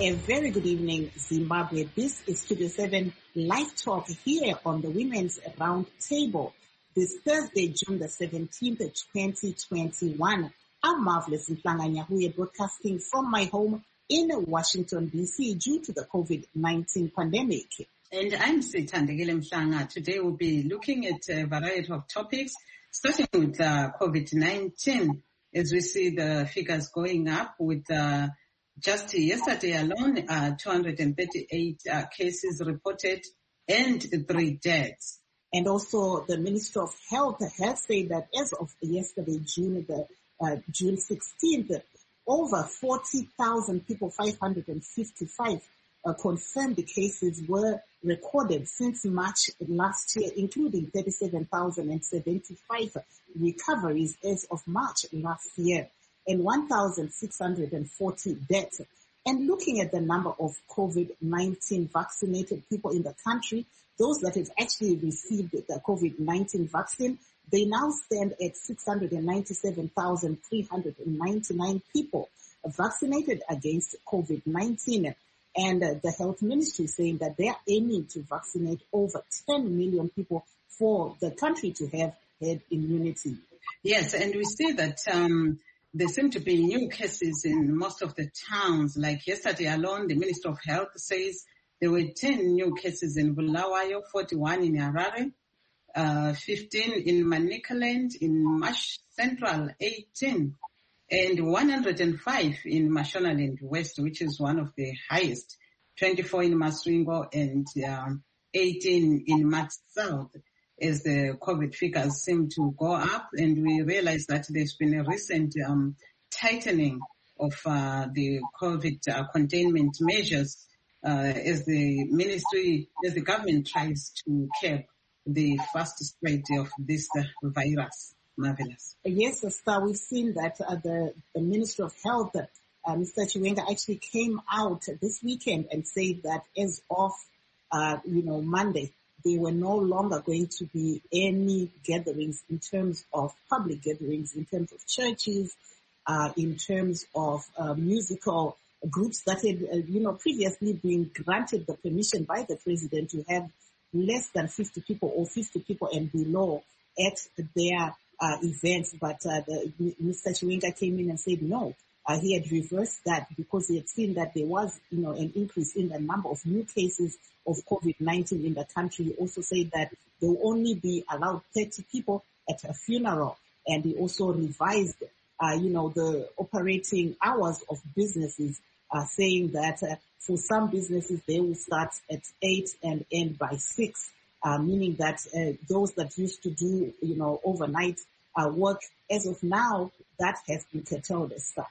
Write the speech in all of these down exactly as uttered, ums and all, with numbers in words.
A very good evening, Zimbabwe. This is Studio seven Live Talk here on the Women's Round Table. This Thursday, June the seventeenth, twenty twenty-one. I'm Marvelous Mhlanga Nyahuye, broadcasting from my home in Washington, D C due to the COVID nineteen pandemic. And I'm Sithandegele Mhlanga. Today we'll be looking at a variety of topics, starting with uh, COVID nineteen, as we see the figures going up with uh, just yesterday alone, uh, two hundred thirty-eight uh, cases reported and three deaths. And also the Ministry of Health has said that as of yesterday, June the uh, June sixteenth, over forty thousand people, five hundred fifty-five uh, confirmed cases were recorded since March last year, including thirty-seven thousand seventy-five recoveries as of March last year, and one thousand six hundred forty deaths. And looking at the number of COVID nineteen vaccinated people in the country, those that have actually received the COVID nineteen vaccine, they now stand at six hundred ninety-seven thousand three hundred ninety-nine people vaccinated against COVID nineteen. And uh, the health ministry saying that they are aiming to vaccinate over ten million people for the country to have herd immunity. Yes, and we see that um, there seem to be new cases in most of the towns. Like yesterday alone, the Minister of Health says there were ten new cases in Bulawayo, forty-one in Harare, uh, fifteen in Manicaland, in Mash Central, eighteen, and one hundred five in Mashonaland West, which is one of the highest, twenty-four in Masringo and um, eighteen in Mat South, as the COVID figures seem to go up. And we realize that there's been a recent um, tightening of uh, the COVID uh, containment measures uh, as the ministry, as the government tries to curb the fast spread of this uh, virus. Marvelous. Yes, Esther, we've seen that uh, the, the Minister of Health, uh, Mister Chiwenga, actually came out this weekend and said that as of, uh, you know, Monday, there were no longer going to be any gatherings in terms of public gatherings, in terms of churches, uh, in terms of uh, musical groups that had, uh, you know, previously been granted the permission by the president to have less than fifty people or fifty people and below at their Uh, events, but uh, the, Mister Chiwenga came in and said no. Uh, he had reversed that because he had seen that there was, you know, an increase in the number of new cases of COVID nineteen in the country. He also said that there will only be allowed thirty people at a funeral, and he also revised, uh, you know, the operating hours of businesses, uh, saying that uh, for some businesses they will start at eight and end by six. Uh, meaning that uh, those that used to do, you know, overnight uh, work, as of now, that has been curtailed as well.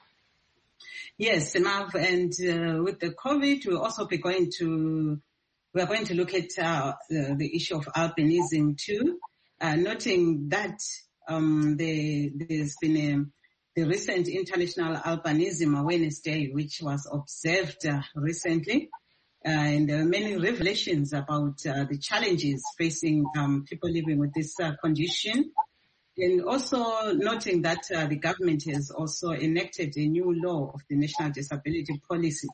Yes, Marv, and uh, with the COVID, we'll also be going to, we are going to look at uh, the, the issue of albinism too, uh, noting that um, the, there's been a, the recent International Albinism Awareness Day, which was observed uh, recently. Uh, and there are many revelations about uh, the challenges facing um, people living with this uh, condition. And also noting that uh, the government has also enacted a new law of the National Disability Policy,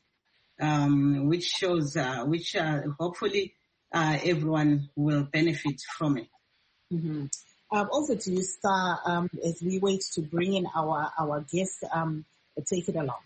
um, which shows, uh, which uh, hopefully uh, everyone will benefit from it. Mm-hmm. Um, over to you, Star, um, as we wait to bring in our, our guest, um, take it along.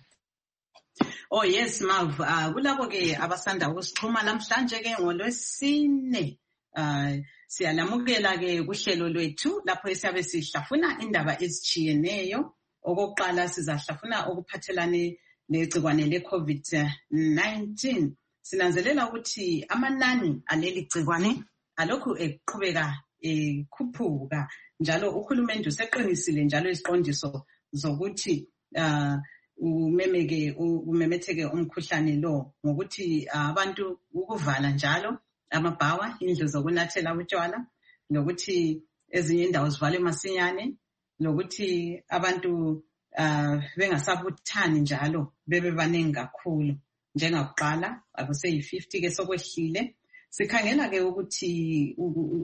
Oh yes, Marv. Uh, kulabo ke abasanda ukusixhuma namhlanje ke ngolwesine. Uh, siyalamukela ke kuhlelo lwethu lapho esiyabe sihlafuna indaba ezitshiyeneyo. Okokuqala sizahlafuna okuphathelane negcikwane le-COVID nineteen. Sinanzelela ukuthi amanani aleli gcikwane alokhu eqhubeka ekhuphuka. Njalo uhulumende useqinisile njalo isiqondiso zokuthi uh, umemeke umemetheke umkhuhlane lo ngokuthi abantu ukuvala njalo amabhawa, indlu zokunathela utshwala, nokuthi ezinye indawo zivalwe masinyane, nokuthi abantu uh, bengasabuthani njalo bebe banengi kakhulu njengakuqala akuseyi fifty ke sokwehlile. Sikhangela ke ukuthi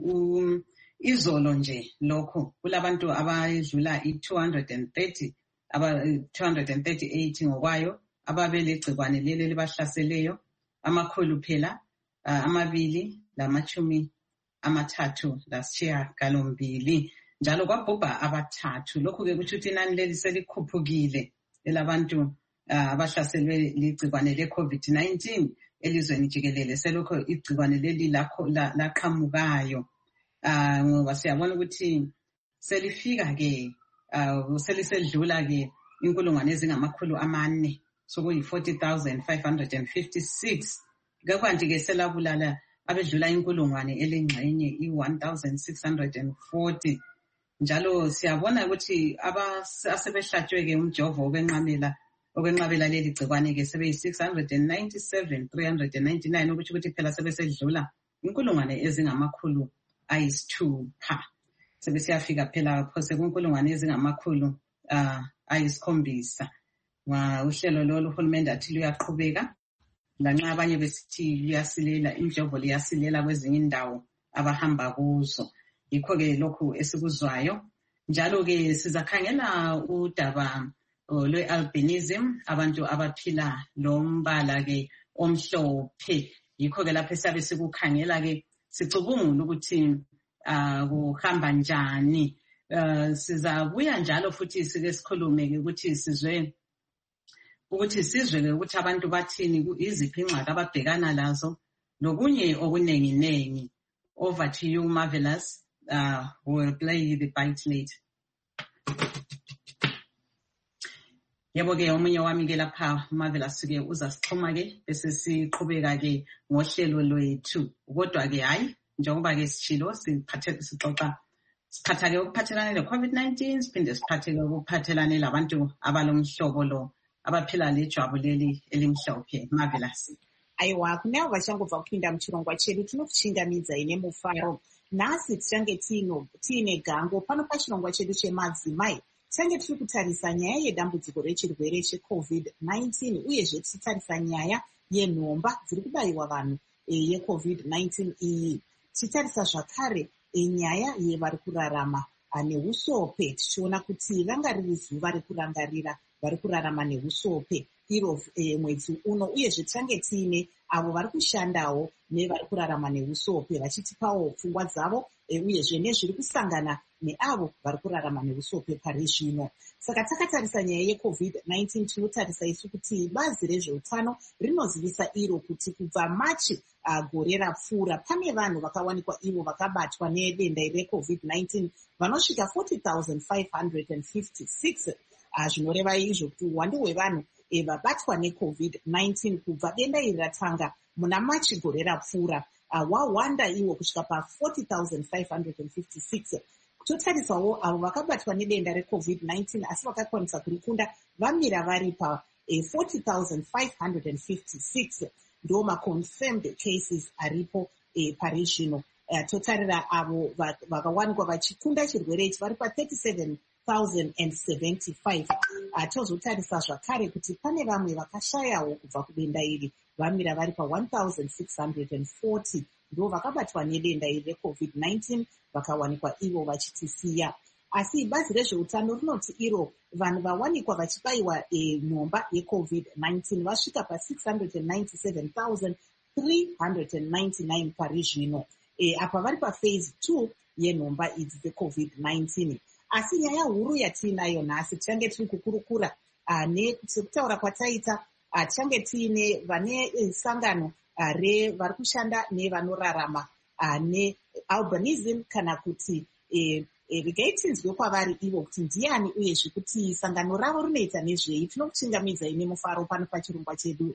izolo nje lokho kulabantu abadlula i two hundred thirty aba two hundred thirty-eight ngokwayo ababelegcikwane leli libahlaseleyo amakhulu phela uh, amabili lamachumi amathathu lasitshiya galombili njalo kwabhubha abathathu. Lokhu-ke kuthi ukuthi inani leli selikhuphukile elabantu abahlaselwe uh, ligcikwane le-COVID nineteen elizweni jikelele. Selokho igcikwane leli lakho laqhamukayo uh, ngoba siyabona ukuthi selifika-ke uh, selisedlula-ke inkulungwane ezingamakhulu amane sokuyi forty thousand five hundred fifty-six. Kanti-ke selabulala abedlula inkulungwane elengxenye i-one thousand six hundred forty. Njalo siyabona ukuthi asebehlatshwe-ke umjovo okwenqamela okwenqabela leli gcikwane-ke sebeyi six hundred ninety-seven three hundred ninety-nine ukuthi ukuthi phela sebesedlula inkulungwane ezingamakhulu ayisithupha. Sebesiyafika phela phose kunkulungwane ezingamakhulu uh, ayisikhombisa. Uhlelo lolu uhulumende athi luyaqhubeka lanxa abanye besithi luyasilela, imjovo liyasilela kwezinye indawo abahamba kuzo. Yikho-ke lokhu esikuzwayo. Njalo-ke sizakhangela udaba lwe-albinism, abantu abaphila lombala-ke omhlophe. Yikho-ke lapho esiyabe sikukhangela-ke sicubungula ukuthi uh, kuhamba njani. Uh, sizabuya njalo futhi sike sikhulume-ke ukuthi sizwe ukuthi sizwe-ke ukuthi abantu bathini, iziphi ingxaki ababhekana lazo lokunye okuningi-nengi. Over to you, Marvelous. Uh, we'll play the bite later. Yebo-ke omunye wami-ke lapha Marvelous-ke uzasixhuma-ke bese siqhubeka-ke ngohlelo lwethu. Kodwa-ke hayi njengoba-ke sitshilo siphathe sixoxa siphatha-ke ukuphathelane le-COVID nineteen siphinde siphathe-ke ukuphathelane labantu abalomhlobo lo abaphila lejwabu leli elimhlophe. Marvelous. Aiwa, kunavo vachangobva kupinda muchirongwa chedu tinokuchingamidza ine mufaro. Nhasi tichange tino tiine gango pano pachirongwa chedu chemadzimai. Tichange tiri kutarisa nyaya yedambudziko rechirwere cheCovid nineteen uyezve tichitarisa nyaya yenhomba dziri kubayiwa vanhu yeCovid nineteen iyi. Tichitarisa zvakare nyaya yevari kurarama neusope, tichiona kuti ranga riri zuva rekurangarira vari kurarama neusope iro e, mwedzi uno, uyezve tichange tiine avo vari kushandawo nevari kurarama neusope vachitipawo pfungwa dzavo e, uyezve nezviri kusangana neavo vari kurarama neusope pari zvino. Saka takatarisa nyaya yeCovid nineteen tinotarisa isu kuti bazi rezveutano rinozivisa iro kuti kubva Machi uh, gore rapfuura pane vanhu vakawanikwa ivo vakabatwa nedenda reCovid nineteen vanosvika forty thousand five hundred fifty-six. Uh, zvinoreva izvo kuti uwandu hwevanhu e, vabatwa neCovid nineteen kubva denda iri ratanga muna Machi gore rapfuura uh, wawanda iwo kusvika pa forty thousand five hundred fifty-six. Totarisawo avo vakabatwa nedenda reCovid nineteen asi vakakwanisa kurikunda vamira vari pa eh, forty thousand five hundred fifty-six. Ndo maconfirmed cases aripo eh, pari zvino. Uh, totarira avo vakawanikwa vachikunda chirwere ichi vari pa thirty-seven thousand seventy-five. Uh, tozotarisa zvakare kuti pane vamwe vakashayawo kubva kudenda iri vamira vari pa one thousand six hundred forty. Ndo vakabatwa nedenda iri reCovid nineteen vakawanikwa ivo vachitisiya. Asi bazi rezveutano rinoti iro vanhu vawanikwa vachibayiwa e, nhomba yeCovid nineteen vasvika pa six hundred ninety-seven thousand three hundred ninety-nine pari zvino. E, apa vari pa phase two yenhomba idzi dzeCovid nineteen. Asi nyaya huru yatiinayo nhasi tichange tiri kukurukura uh, nekutaura kwataita uh, tichange tiine vane uh, sangano uh, revari kushanda nevanorarama uh, nealbinism kana kuti uh, regai tinzwe kwavari ivo kuti ndiani uyezve kuti sangano ravo rinoita nezvei. Tinokuchingamidza ine mufaro pano pachirongwa chedu.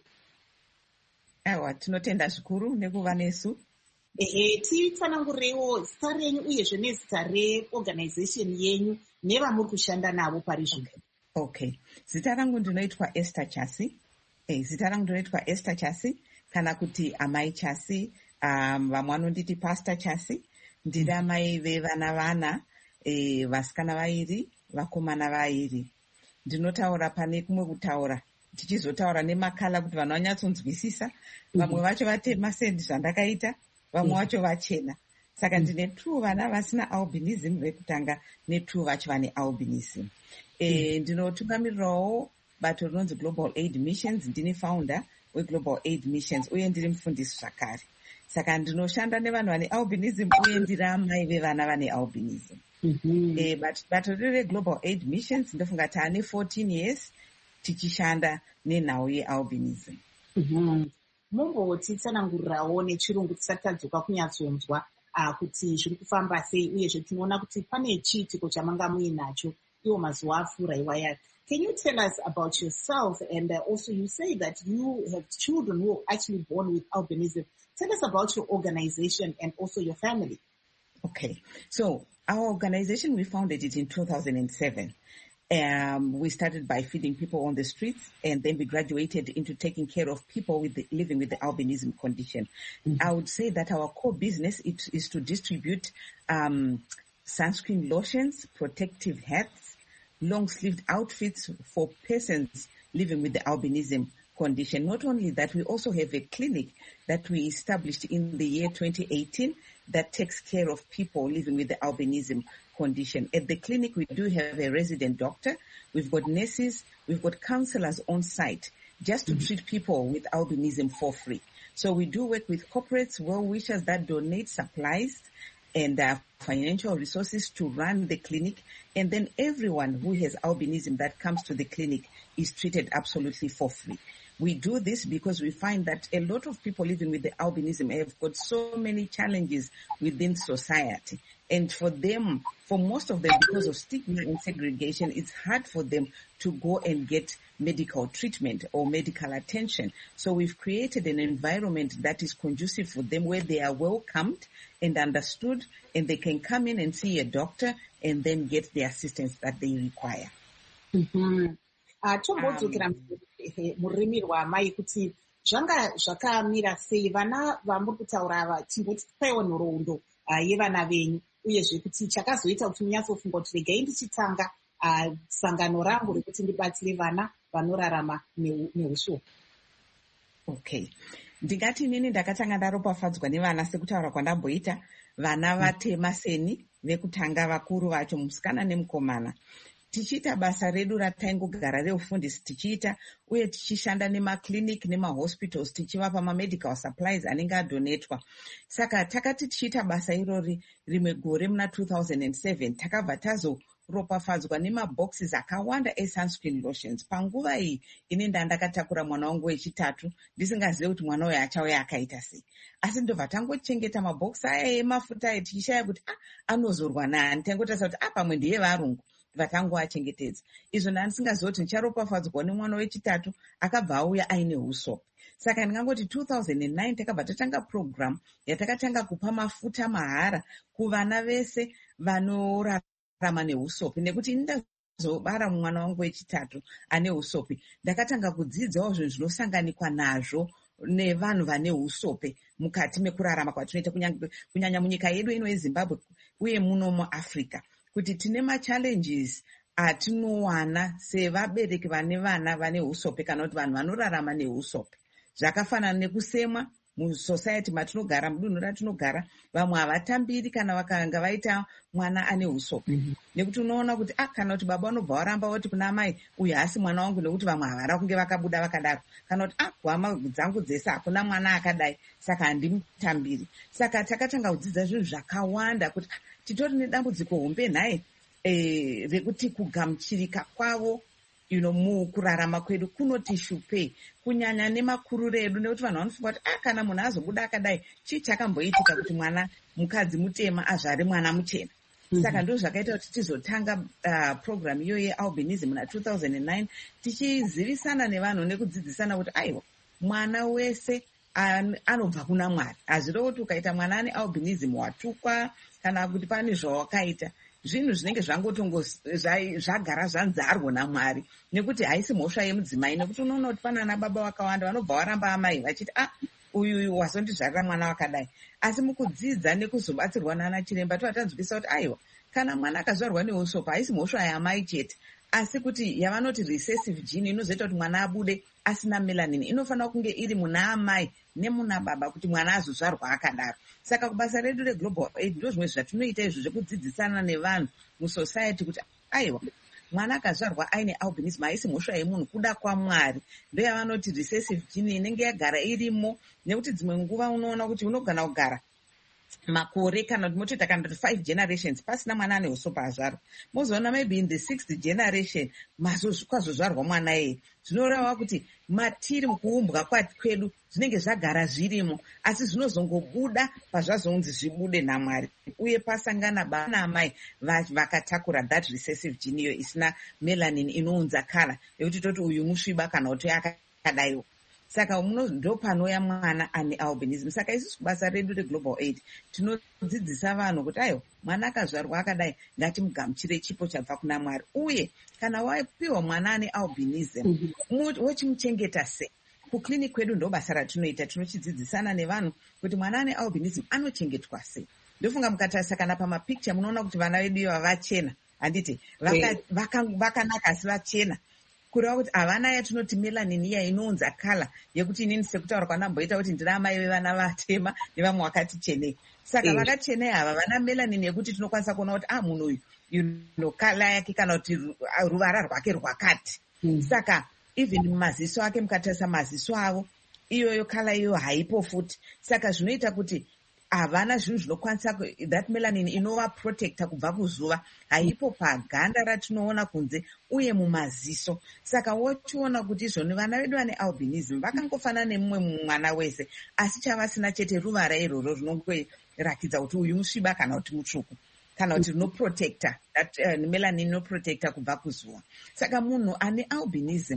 Aiwa, tinotenda zvikuru nekuva nesu. Ehe, titsanangureiwo zita renyu uyezve nezita reorganization yenyu nevamuri kushanda navo pari zvino. Okay, zita rangu ndinoitwa Esther Chasi. Eh, zita rangu ndinoitwa Esther Chasi kana kuti Amai Chasi, um, vamwe vanonditi Pastor Chasi. Ndiri amai vevana vana, eh, vasikana vairi, vakomana vairi. Ndinotaura pane kumwe kutaura tichizotaura nemakala kuti vanhu vanyatsonzwisisa. Vamwe vacho vatema sendi zvandakaita, vamwe vacho vachena. Saka ndine two vana vasina albinism vekutanga, ne two vacho vane albinism. E, ndinotungamirirawo bato rinonzi Global Aid Missions. Ndini founder weGlobal Aid Missions uye ndiri mufundisi zvakare. Saka ndinoshanda nevanhu vane albinism uye ndiri amai vevana vane albinism. Mm-hmm. E, but bato riri reGlobal Aid Missions ndofunga taane fourteen years tichishanda nenhau yealbinism. Mm-hmm. Mumbotitsanangurirawo nechirungu tisati tadzoka kunyatsonzwa uh, kuti zviri kufamba sei uyezve tinoona kuti pane chiitiko chamanga muinacho iwo mazuva apfuura iwaya. Can you tell us about yourself? And uh, also you say that you have children who are actually born with albinism. Tell us about your organization and also your family. Okay. So our organization, we founded it in two thousand seven. Um, we started by feeding people on the streets, and then we graduated into taking care of people with the, living with the albinism condition. Mm-hmm. I would say that our core business is, is to distribute um, sunscreen lotions, protective hats, long-sleeved outfits for persons living with the albinism condition. Not only that, we also have a clinic that we established in the year twenty eighteen that takes care of people living with the albinism condition. At the clinic, we do have a resident doctor. We've got nurses. We've got counselors on site just to mm-hmm. treat people with albinism for free. So we do work with corporates, well-wishers that donate supplies and uh, financial resources to run the clinic. And then everyone who has albinism that comes to the clinic is treated absolutely for free. We do this because we find that a lot of people living with the albinism have got so many challenges within society. And for them, for most of them, because of stigma and segregation, it's hard for them to go and get medical treatment or medical attention. So we've created an environment that is conducive for them, where they are welcomed and understood, and they can come in and see a doctor and then get the assistance that they require. Mm-hmm. Uh, tombodzokera murimi rwamai kuti zvanga zvakamira sei vana vamuri kutaura ava timboti paiwo nhoroondo yevana venyu uyezve kuti chakazoita kuti munyatsofunga kuti regai ndichitanga sangano rangu rekuti ndibatsire vana vanorarama neusvo. Okay, ndingati inini ndakatanga ndaropafadzwa nevana sekutaura kwandamboita vana vatema seni vekutanga vakuru vacho musikana nemukomana. Tichiita basa redu rataingogara reufundisi tichiita uye tichishanda nemaclinic nemahospitals tichivapa mamedical supplies anenge adonetwa. Saka takati tichiita basa irori rimwe gore muna two thousand seven takabva tazoropafadzwa nemaboxes akawanda esunscreen lotions. Panguva iyi ini ndandakatakura mwana wangu wechitatu ndisingazive kuti mwana uyu achauya akaita sei. Asi ndobva tangochengeta maboxi aya emafuta tichishaya kuti ah, anozorwa nani. Tangotarisa kuti ah, pamwe ndiye varungu vatangoachengetedza. Izvo ndandisingazoti ndicharopafadzwa nemwana wechitatu akabva auya aine usopi. Saka ndingangoti two thousand nine takabva tatanga program yatakatanga kupa mafuta mahara kuvana vese vanorarama neusopi, nekuti ini ndazobara mwana wangu wechitatu ane usopi ndakatanga kudzidzawo zvinhu zvinosanganikwa nazvo nevanhu vane usope mukati mekurarama kwatinoita kunyanya munyika yedu ino yeZimbabwe uye muno muAfrica, kuti tine machallenges atinowana sevabereki vane vana vane usope kana kuti vanhu vanorarama neusope. Zvakafanana nekusemwa musociety matinogara, mudunhu ratinogara, vamwe havatambiri kana vakanga vaita mwana ane usope. Mm-hmm. Nekuti unoona kuti ah, kana kuti baba unobva waramba woti kuna mai uyu hasi mwana wangu nekuti vamwe havara kunge vakabuda vakadaro, kana kuti ah, kuhama dzangu dzese hakuna mwana akadai saka handimutambiri. Saka takatanga kudzidza zvinhu zvakawanda kuti ah, titori nedambudziko hombe nhaye eh, rekuti kugamuchirika kwavo you know, mukurarama kwedu kunoti shupei, kunyanya nemakuriro edu, nekuti vanhu vanofunga kuti ah, kana munhu azobuda akadai chii chakamboitika kuti mwana mukadzi mutema azvare mwana muchena. Mm-hmm. Saka ndo zvakaita kuti tizotanga uh, program iyo yealbinism na two thousand nine tichizivisana nevanhu nekudzidzisana kuti aiwa mwana wese an, anobva kuna Mwari. Hazvirevo kuti ukaita mwana ane albinism watukwa kana kuti pane zvawakaita, zvinhu zvinenge zvangotongo zvagara zvanzarwa naMwari, nekuti haisi mhosva yemudzimai, nekuti unoona kuti pana ana baba vakawanda vanobva varamba amai vachiti ah, uyu uyu wazondizvarira mwana wakadai. Asi mukudzidza nekuzobatsirwa nana chiremba tovatanzwisa kuti aiwa kana mwana akazvarwa neusopa haisi mhosva yaamai chete, asi kuti yavanoti recessive gene inozoita kuti mwana abude asina melanin inofanira kunge iri muna amai nemuna baba kuti mwana azozvarwa akadaro. Saka kubasa redu reGlobal Aid ndo zvimwe zvatinoita izvo zvekudzidzisana nevanhu musociety kuti aiwa mwana akazvarwa aine albinism haisi mhosva yemunhu, kuda kwaMwari. Ndoyavanoti recessive gene inenge yagara irimo, nekuti dzimwe nguva unoona kuti unogona kugara makore kana kuti motoita kana kuti five generations pasina mwana ane usopa azvarwa. Mozoona maybe in the sixth generation kwazozvarwa mwana iye. Zvinoreva kuti matiri mukuumbwa kwedu zvinenge zvagara zvirimo, asi zvinozongobuda pazvazonzi zvibude naMwari. Uye pasangana baba naamai vakatakura that recessive gene iyo isina melanin inounza kala yekuti toti uyu musviba kana kuti yakadaiwo. Saka ndo panouya mwana ane albinism. Saka isusu basa redu reGlobal Aid tinodzidzisa vanhu kuti ayo mwana akazvarwa akadai ngatimugamuchire chipo chabva kuna Mwari. Uye kana wapiwa mwana ane albinism wochimuchengeta sei? Kuclinic kwedu ndo basa ratinoita, tinochidzidzisana nevanhu kuti mwana ane albinism anochengetwa sei. Ndofunga mukatarisa kana pamapicture munoona kuti vana vedu iva vachena, handiti vakanaka asi vachena, kureva kuti havana yatinoti melanin iya inounza kala yekuti inini sekutaura kwanamboita kuti ndina amai vevana vatema nevamwe wakati chenei. Saka vakachenei ava vana melanin yekuti tinokwanisa kuona kuti ah munhu uyu you kala yake kana kuti ruvara rwake rwakati. Saka even maziso ake mukatarisa maziso avo iyoyo kala iyo haipo futi. Saka zvinoita kuti havana zvinhu zvinokwanisa that melanin inova protector kubva kuzuva haipo paganda ratinoona kunze uye mumaziso. Saka wochiona kuti izvoni vana vedu vane albinism vakangofanana nemumwe mwana wese, asi chavasina chete ruvara iroro rinongorakidza kuti uyu musviba kana kuti mutsvuku kana kuti rinoprotector that uh, melanin inoprotector kubva kuzuva. Saka munhu ane albinism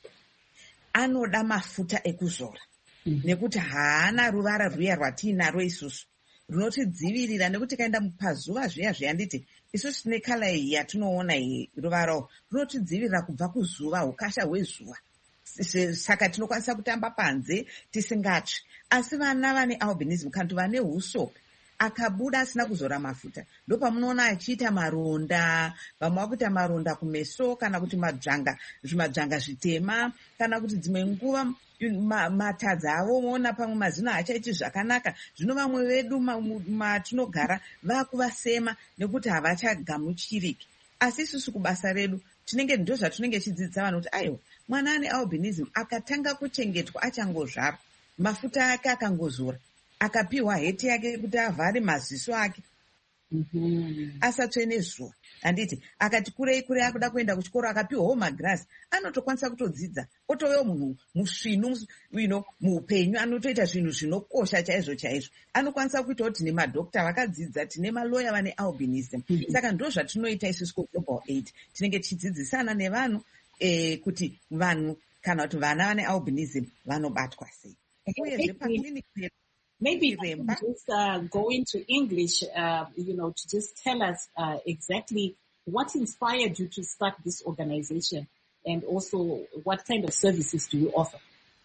anoda mafuta ekuzora. Mm-hmm. Nekuti haana ruvara rwuya rwatiinaro isusu runotidzivirira, nekuti kaenda pazuva zviya zviyanditi isusu tine kala iyi yatinoona iyi ruvarawo runotidzivirira kubva kuzuva, ukasha hwezuva. Saka tinokwanisa kutamba panze tisingatsvi. Asi vana vane albinism kana kuti vane usopi akabuda asina kuzora mafuta ndopamunoona achiita maronda, vamwe vakuita maronda kumeso kana kuti madzvanga zvimadzvanga zvitema, kana kuti dzimwe nguva matadza avo moona pamwe mazino hachaiti zvakanaka. Zvino vamwe vedu matinogara vakuvasema nekuti havachagamuchiriki. Asi isusu kubasa redu tinenge ndo zvatinenge chidzidzisa vanhu kuti ayo mwana ane albinism akatanga kuchengetwa achangozvarwa, mafuta ake akangozora, akapiwa heti yake kuti avhare maziso ake, mm-hmm. asatsve nezuva, handiti akati kurei kurei akuda kuenda kuchikoro akapiwawo magirasi, anotokwanisa kutodzidza otovewo munhu musvinu you know, muupenyu, anotoita zvinhu zvinokosha chaizvo chaizvo. Anokwanisa kuitawo tine madhokta vakadzidza, tine maloya vane albinism. Mm-hmm. Saka ndo zvatinoita isusu kuGlobal Aid, tinenge tichidzidzisana nevanhu eh, kuti vanhu kana kuti vana vane albinism vanobatwa sei. Uyezve paclinic maybe you can just uh, go into English, uh, you know, to just tell us uh, exactly what inspired you to start this organization and also what kind of services do you offer?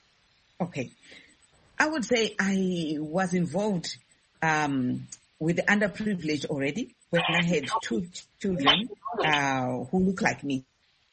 Okay. I would say I was involved um, with the underprivileged already when I had two children uh, who look like me.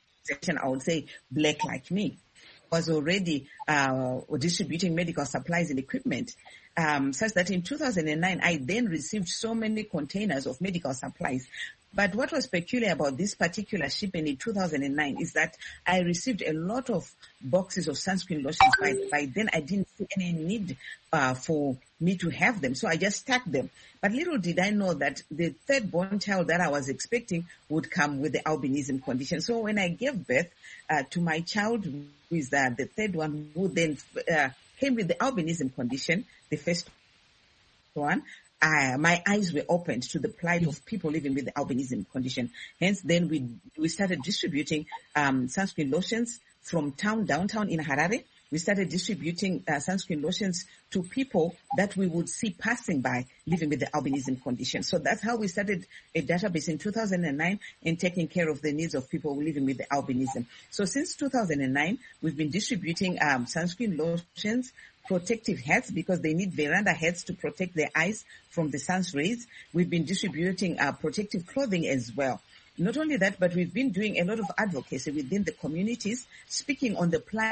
I would say black like me. Was already uh, distributing medical supplies and equipment, um, such that in two thousand nine, I then received so many containers of medical supplies. But what was peculiar about this particular shipment in two thousand nine is that I received a lot of boxes of sunscreen lotions. By, by then, I didn't see any need uh, for me to have them, so I just stacked them. But little did I know that the third born child that I was expecting would come with the albinism condition. So when I gave birth uh, to my child, who is uh, the third one, who then uh, came with the albinism condition, the first one, Uh, my eyes were opened to the plight of people living with the albinism condition. Hence, then we we started distributing um, sunscreen lotions from town, downtown in Harare. We started distributing uh, sunscreen lotions to people that we would see passing by living with the albinism condition. So that's how we started a database in two thousand nine and taking care of the needs of people living with the albinism. So since two thousand nine, we've been distributing um, sunscreen lotions, protective hats, because they need veranda hats to protect their eyes from the sun's rays. We've been distributing uh, protective clothing as well. Not only that, but we've been doing a lot of advocacy within the communities, speaking on the plight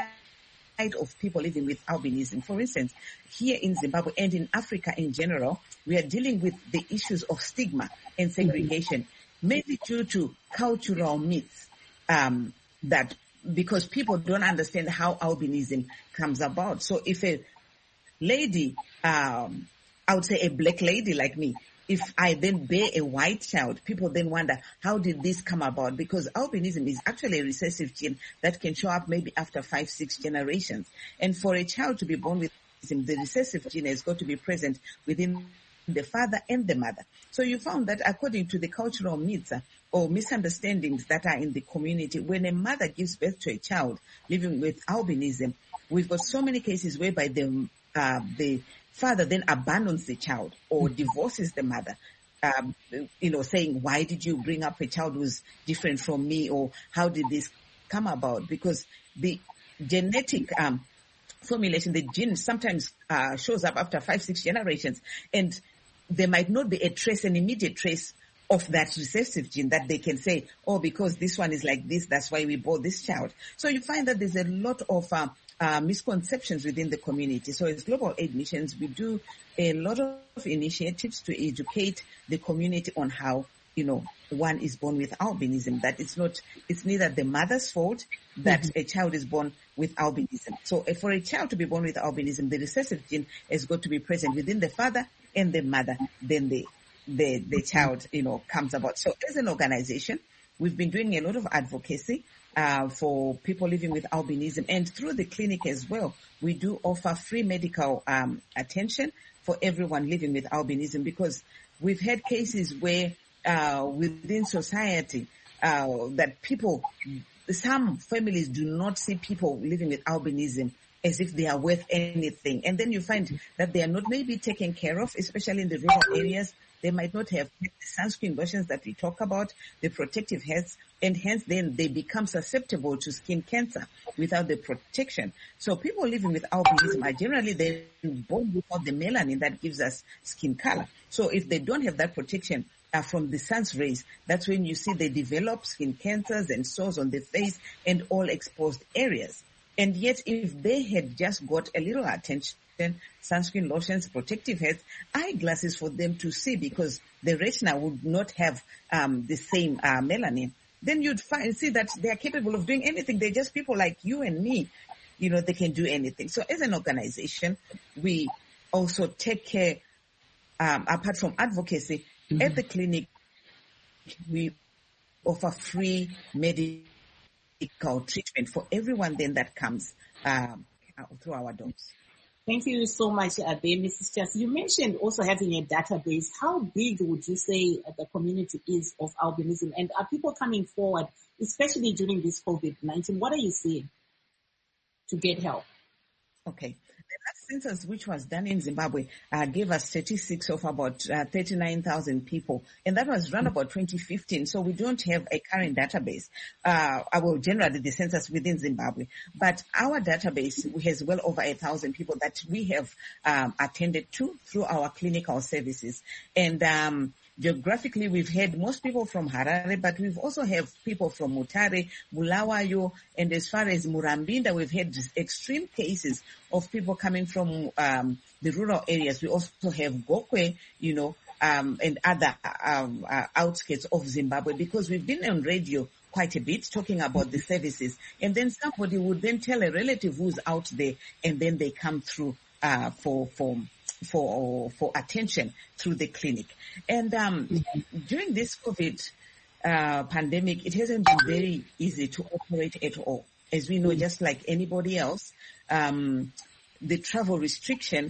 of people living with albinism. For instance, here in Zimbabwe and in Africa in general, we are dealing with the issues of stigma and segregation, mainly due to cultural myths. um, that because people don't understand how albinism comes about. So if a lady, um, I would say a black lady like me, if I then bear a white child, people then wonder, how did this come about? Because albinism is actually a recessive gene that can show up maybe after five, six generations. And for a child to be born with albinism, the recessive gene has got to be present within the father and the mother. So you found that according to the cultural myths or misunderstandings that are in the community, when a mother gives birth to a child living with albinism, we've got so many cases whereby the, uh, the father then abandons the child or divorces the mother, um, you know, saying, why did you bring up a child who's different from me, or how did this come about? Because the genetic um, formulation, the gene sometimes uh, shows up after five, six generations, and there might not be a trace, an immediate trace of that recessive gene that they can say, oh, because this one is like this, that's why we bore this child. So you find that there's a lot of uh, uh, misconceptions within the community. So as Global Aid Missions, we do a lot of initiatives to educate the community on how, you know, one is born with albinism, that it's not, it's neither the mother's fault that mm-hmm. a child is born with albinism. So uh, for a child to be born with albinism, the recessive gene has got to be present within the father and the mother, then the the the child, you know, comes about. So as an organization, we've been doing a lot of advocacy uh, for people living with albinism, and through the clinic as well, we do offer free medical um, attention for everyone living with albinism, because we've had cases where uh, within society uh, that people, some families do not see people living with albinism as if they are worth anything. And then you find that they are not maybe taken care of, especially in the rural areas. They might not have the sunscreen lotions that we talk about, the protective hats, and hence then they become susceptible to skin cancer without the protection. So people living with albinism are generally then born without the melanin that gives us skin color. So if they don't have that protection uh, from the sun's rays, that's when you see they develop skin cancers and sores on the face and all exposed areas. And yet, if they had just got a little attention, sunscreen lotions, protective hats, eyeglasses for them to see, because the retina would not have um, the same uh, melanin, then you'd find, see that they are capable of doing anything. They're just people like you and me. You know, they can do anything. So as an organization, we also take care, um, apart from advocacy, mm-hmm. at the clinic, we offer free medical treatment for everyone then that comes um, through our doors. Thank you so much, uh, there, Missus Chassis. You mentioned also having a database. How big would you say uh, the community is of albinism? And are people coming forward, especially during this COVID nineteen? What are you seeing to get help? Okay. The last census, which was done in Zimbabwe, uh, gave us statistics of about uh, thirty-nine thousand people. And that was run about twenty fifteen. So we don't have a current database. Uh, well, generally the census within Zimbabwe. But our database has well over a thousand people that we have um, attended to through our clinical services. And um, geographically, we've had most people from Harare, but we've also have people from Mutare, Bulawayo, and as far as Murambinda, we've had extreme cases of people coming from um, the rural areas. We also have Gokwe, you know, um, and other um, uh, outskirts of Zimbabwe, because we've been on radio quite a bit talking about the services. And then somebody would then tell a relative who's out there, and then they come through uh, for for. for for attention through the clinic. And um, mm-hmm. during this COVID uh, pandemic, it hasn't been very easy to operate at all. As we know, just like anybody else, um, the travel restriction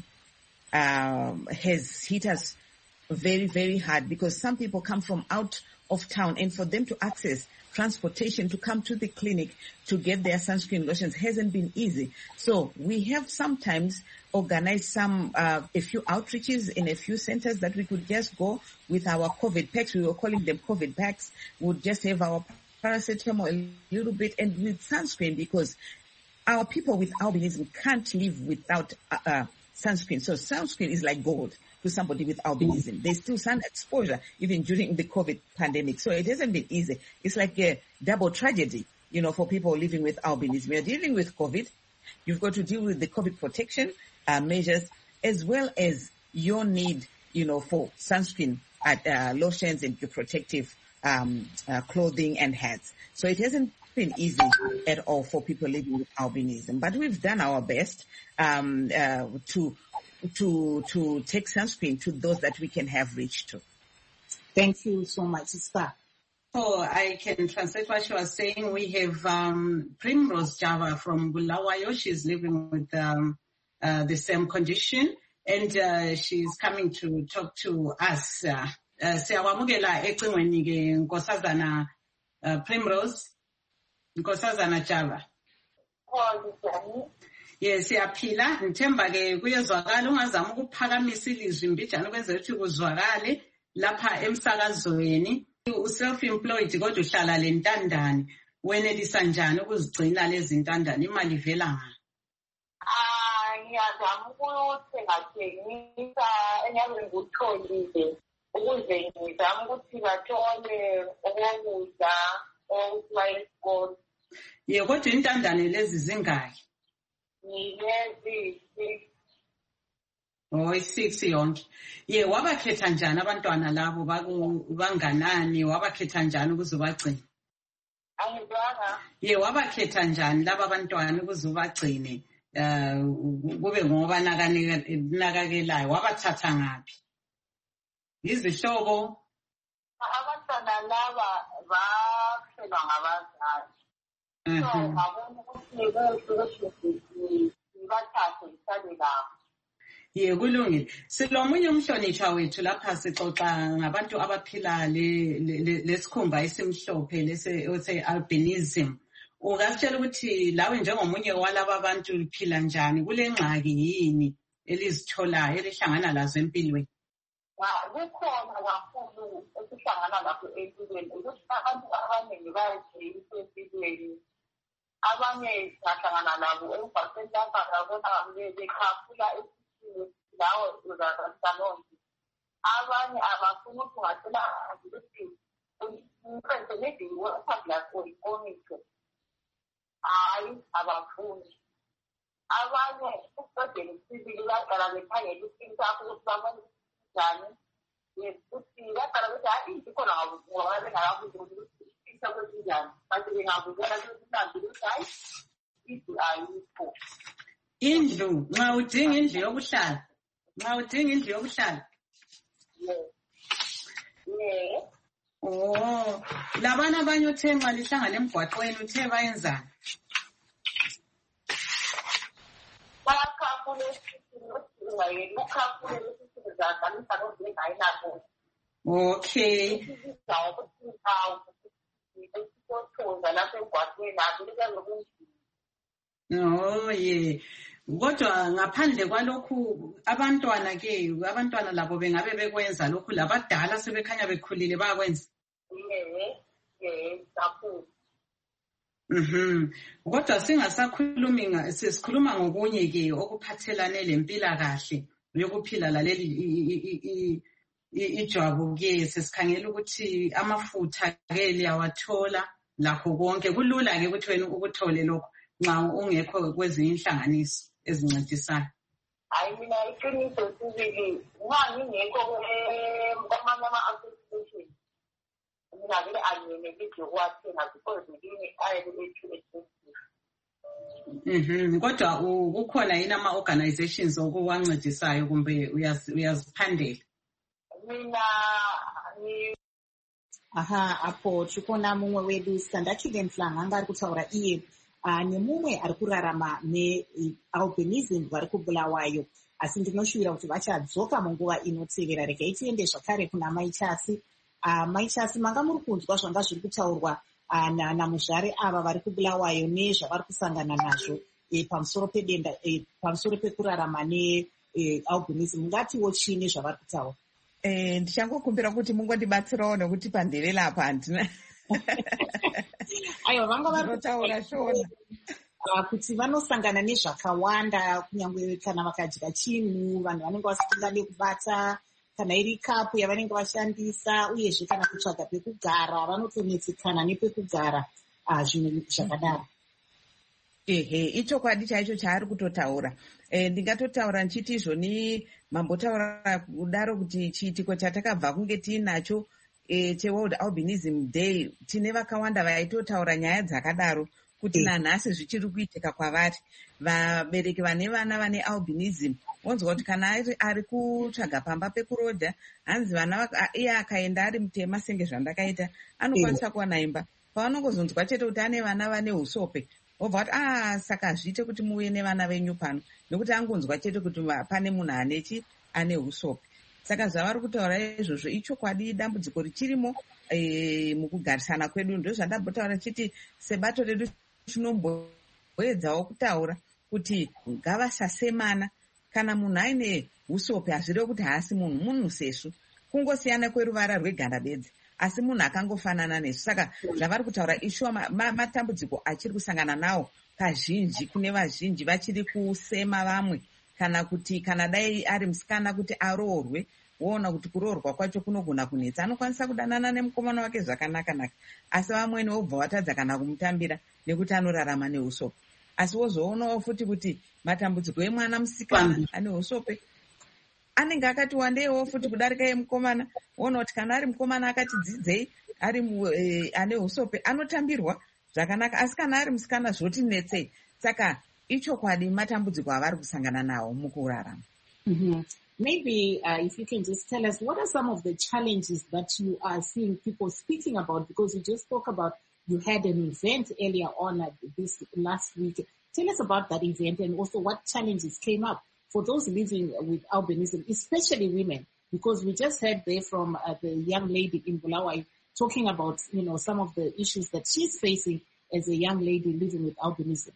um, has hit us very, very hard, because some people come from out of town, and for them to access transportation to come to the clinic to get their sunscreen lotions hasn't been easy. So we have sometimes organized some, uh, a few outreaches in a few centers that we could just go with our COVID packs. We were calling them COVID packs. We'd just have our paracetamol a little bit and with sunscreen, because our people with albinism can't live without uh, uh, sunscreen. So sunscreen is like gold to somebody with albinism. There's still sun exposure even during the COVID pandemic. So it hasn't been easy. It's like a double tragedy, you know, for people living with albinism. You're dealing with COVID. You've got to deal with the COVID protection uh, measures, as well as your need, you know, for sunscreen uh, uh, lotions and your protective um, uh, clothing and hats. So it hasn't been easy at all for people living with albinism, but we've done our best um, uh, to to to take sunscreen to those that we can have reached to. Thank you so much, Star. So I can translate what she was saying. We have um, Primrose Java from Bulawayo. She's living with um, uh, the same condition, and uh, she's coming to talk to us. Uh, Siyawamukela ecingweni ke Nkosazana Primrose. Nkosazana Java. Yes, siyaphila. Ngithemba ke kuyezwakala ungazama ukuphakamisa ilizwi mbijana ukwenzela ukuthi kuzwakale lapha emsakazweni. U-self-employed kodwa uhlala le ntandane. Wenelisa njani ukuzigcina lezi ntandane? Imali ivela ngaphi? Ah, ngiyazama ukuthengathengisa engabe ngikutholile ukuze ngizame ukuthi bathole okokudla okuthi bayesikole. Ye kodwa intandane lezi zingaki? Ngilezi six. Oh, six yonke. Ye wabakhetha njani abantwana labo banganani? Wabakhetha njani ukuze ubagcine? Angizwanga. Ye wabakhetha njani laba abantwana ukuze ubagcine? Uh, kube ngoba nakakelayo. Wabathatha ngaphi? Izihlobo? Abantwana laba baphela ngabazali. So ngabona ukuthi kuhle bathathe isale lapho. Ye kulungile. Silomunye umhlonishwa wethu lapha sixoxa ngabantu abaphila lesikhumba esimhlophe lese othe albinism. Ungasitshela ukuthi lawe njengomunye walaba abantu uphila njani? Kule ngxaki yini elizitholayo elihlangana lazo empilweni? Kukhona kakhulu esihlangana lapho empilweni ukuthi abantu abaningi bayajeyisa empilweni. Abanye bahlangana labo emgwaqeni lapha ngabona bekhafula lawo uzazalonke. Abanye abafuna ukuthi ungathola ukuthi umfense maybe uwaphabla uyikomike. Hayi abafuni. Abanye uqedele isibili baqala bekhangela isibili sakho ukuthi babone njani. Ukuthi baqala bethi hayi ikhona ngoba bengakabuzi ukuthi isibili sakho njani. Bathi bengabuzela ukuthi mhlawumbe ukuthi hayi ithi ayikho. Indlu, nxa udinga indlu yokuhlala. Nxa udinga indlu yokuhlala. Yes. Yeah. Oh, labana abanye uthe nxa lihlangana emgwaqweni uthe bayenzani? Bakhafule isibili bakhafule isibili zakalisa ngendlela ayinako. Okay. Isizawo ukuthi hawo isithoza lapha emgwaqweni akulibe lokunzima. Oh yeah. Kodwa ngaphandle kwalokhu abantwana ke abantwana labo bengabe bekwenza lokhu labadala sebekhanya bekhulile bayakwenza. Yeah, yeah, kakhulu. Mhm. Kodwa singasakhulumi sesikhuluma ngokunye ke okuphathelane lempilakahle yokuphila laleli ijwabu ke sesikhangela ukuthi amafutha ke liyawathola lakho konke kulula ke ukuthi wena ukuthole lokho nxa ungekho kwezinye inhlanganiso ezincedisayo. Hayi mina iqiniso sibili nxa ngingekho kwamanye ama-association mina vele angenelisi ukuwathenga because ngini ayethu expensive. Mhm. Kodwa kukhona yini ama-organizations okuwancedisayo kumbe uyaziphandela? Mina aha apho chikona mumwe wedu Standakile Mhlanga anga ari kutaura iye nemumwe ari kurarama nealbinism vari kuBulawayo, asi ndinoshuvira kuti vachadzoka munguva inotevera. Regai tiende zvakare kuna Maichasi. Maichasi, manga muri kunzwa zvanga zviri kutaurwa namuzvare ava vari kuBulawayo nezvavari kusangana nazvo pamusoro pedenda pamusoro pekurarama nealbinism? Ngatiwo chini zvavari kutaura? Eh, ndichangokumbira kuti mungondibatsirawo nokuti pandere lapa handina. Aiwa, vanga vari kutaura shona kuti vanosangana nezvakawanda, kunyange kana vakadya chinhu vanhu vanenge vasingade kubata, kana iri kapu yavanenge vashandisa, uyezve kana kutsvaga pekugara vanotonetsekana nepekugara, zvinhu zvakadaro. Ehe, ichokwadi chaicho chaari kutotaura. E, ndingatotaura nchiti izvoni mambotaura kudaro kuti chiitiko chatakabva kunge tiinacho e, cheworld albinism day tine vakawanda vaitotaura nyaya dzakadaro kuti nanhasi zvichiri kuitika kwavari. Vabereki vane vana vane albinism vonzwa kuti kana ari, ari kutsvaga pamba pekurodha hanzi vana iye akaenda ari mutema senge zvandakaita anokwanisa kuwana imba. Pavanongozonzwa chete kuti ane vana vane usope obva kuti ah saka zviite kuti muve nevana venyu pano nekuti angonzwa chete kuti pane munhu anechi ane usope. Saka zvavari kutaura izvozvo ichokwadi dambudziko richirimo e, mukugarisana kwedu. Ndo zvandambotaura chiti sebato redu tinomboedzawo kutaura kuti ngavasasemana. Kana munhu aine usope hazvirevi kuti haasi munhu, munhu sesu, kungosiyana kweruvara rweganda bedzi, asi munhu akangofanana nesu. Saka zvavari kutaura ishuwa matambudziko ma, achiri kusangana nawo kazhinji kune vazhinji vachiri kusema vamwe, kana kuti kana dai ari musikana kuti aroorwe, woona kuti kuroorwa kwacho kunogona kunetsa. Anokwanisa kudanana nemukomana wake zvakanaka naka, asi vamweni vobva vatadza kana kumutambira nekuti anorarama neusope. Asi wozoonawo futi kuti matambudziko emwana musikana ane usope anenge akati wandewo futi kudarika yemukomana. Woona kuti kana ari mukomana akati dzidzei ari e, ane usope anotambirwa zvakanaka, asi kana ari musikana zvotinetsei. Saka ichokwadi matambudziko avari kusangana nawo mukurarama. Mm-hmm. Maybe uh, if you can just tell us what are some of the challenges that you are seeing people speaking about, because you just spoke about you had an event earlier on uh, this last week. Tell us about that event and also what challenges came up for those living with albinism, especially women, because we just heard there from uh, the young lady in Bulawayo talking about, you know, some of the issues that she's facing as a young lady living with albinism.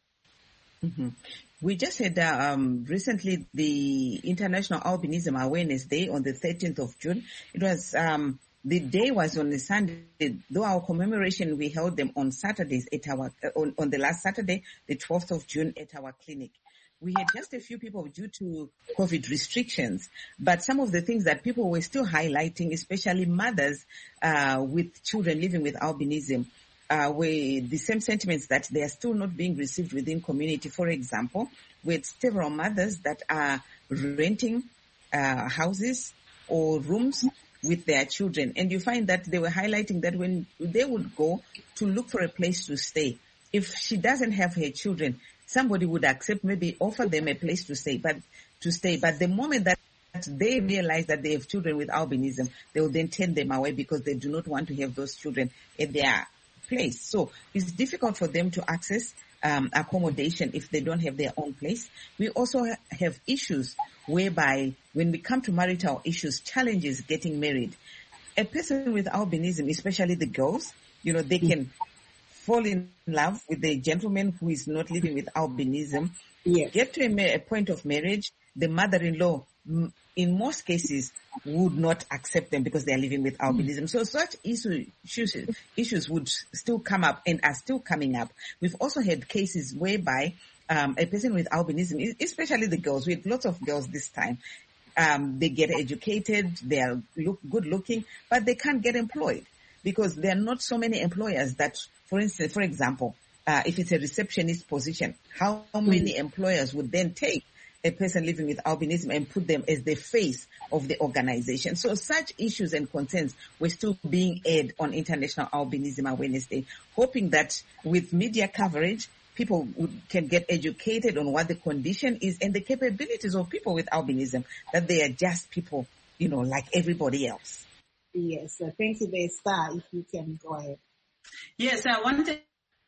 Mm-hmm. We just had uh, um, recently the International Albinism Awareness Day on the thirteenth of June. It was um, the day was on a Sunday, though our commemoration we held them on Saturdays at our uh, on, on the last Saturday, the twelfth of June, at our clinic. We had just a few people due to COVID restrictions, but some of the things that people were still highlighting, especially mothers uh, with children living with albinism, Uh, were the same sentiments that they are still not being received within community. For example, with several mothers that are renting uh, houses or rooms with their children. And you find that they were highlighting that when they would go to look for a place to stay, if she doesn't have her children, somebody would accept, maybe offer them a place to stay, but to stay. But the moment that they realize that they have children with albinism, they will then turn them away because they do not want to have those children at their place. So it's difficult for them to access um, accommodation if they don't have their own place. We also ha- have issues whereby when we come to marital issues, challenges getting married. A person with albinism, especially the girls, you know, they can fall in love with the gentleman who is not living with albinism, yeah. get to a, ma- a point of marriage, the mother-in-law, m- in most cases, would not accept them because they are living with albinism. Mm. So such issue, issues, issues would still come up and are still coming up. We've also had cases whereby um, a person with albinism, especially the girls, we had lots of girls this time, um, they get educated, they are look, good looking, but they can't get employed because there are not so many employers that, for instance, for example, uh, if it's a receptionist position, how, how many mm. employers would then take a person living with albinism and put them as the face of the organization? So such issues and concerns were still being aired on International Albinism Awareness Day, hoping that with media coverage, people would, can get educated on what the condition is and the capabilities of people with albinism, that they are just people, you know, like everybody else. Yes, uh, thank you there, Star, if you can go ahead. Yes, I wanted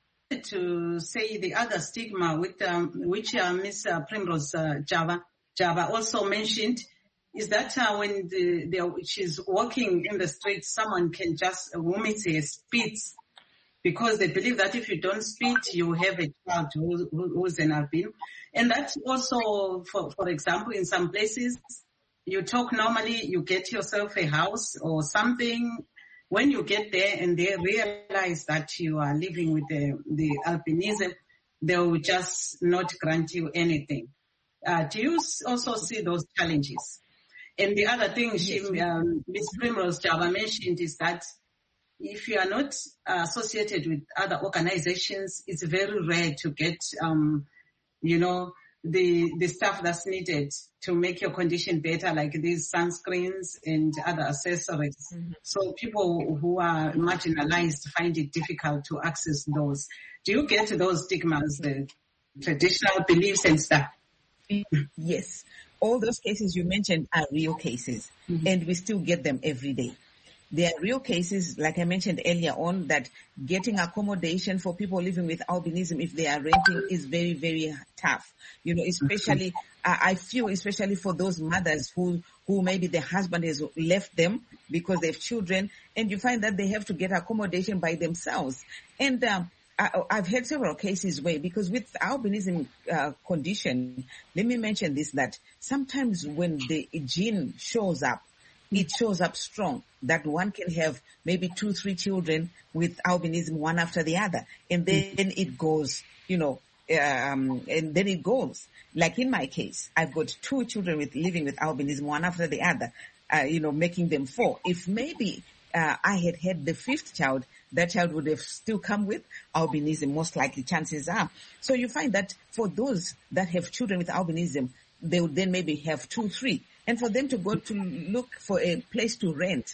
to say the other stigma with um, which uh, Miss Uh, Primrose uh, Java Java also mentioned is that uh, when the, the, she's walking in the street, someone can just, a woman say, spits, because they believe that if you don't spit, you have a child who, who, who's an albino. And that also, for, for example, in some places, you talk normally, you get yourself a house or something. When you get there and they realize that you are living with the, the albinism, they will just not grant you anything. Uh, do you also see those challenges? And the other thing she, um, Miz Primrose Java mentioned is that if you are not uh, associated with other organizations, it's very rare to get, um, you know, the, the stuff that's needed to make your condition better, like these sunscreens and other accessories. Mm-hmm. So people who are marginalized find it difficult to access those. Do you get those stigmas, the traditional beliefs and stuff? Yes. All those cases you mentioned are real cases, mm-hmm. and we still get them every day. There are real cases, like I mentioned earlier on, that getting accommodation for people living with albinism, if they are renting, is very, very tough. You know, especially, uh, I feel especially for those mothers who, who maybe the husband has left them because they have children, and you find that they have to get accommodation by themselves. And um, I, I've had several cases where, because with albinism uh, condition, let me mention this, that sometimes when the gene shows up, it shows up strong, that one can have maybe two, three children with albinism, one after the other. And then it goes, you know, um, and then it goes. Like in my case, I've got two children with living with albinism, one after the other, uh, you know, making them four. If maybe uh, I had had the fifth child, that child would have still come with albinism, most likely, chances are. So you find that for those that have children with albinism, they would then maybe have two, three. And for them to go to look for a place to rent,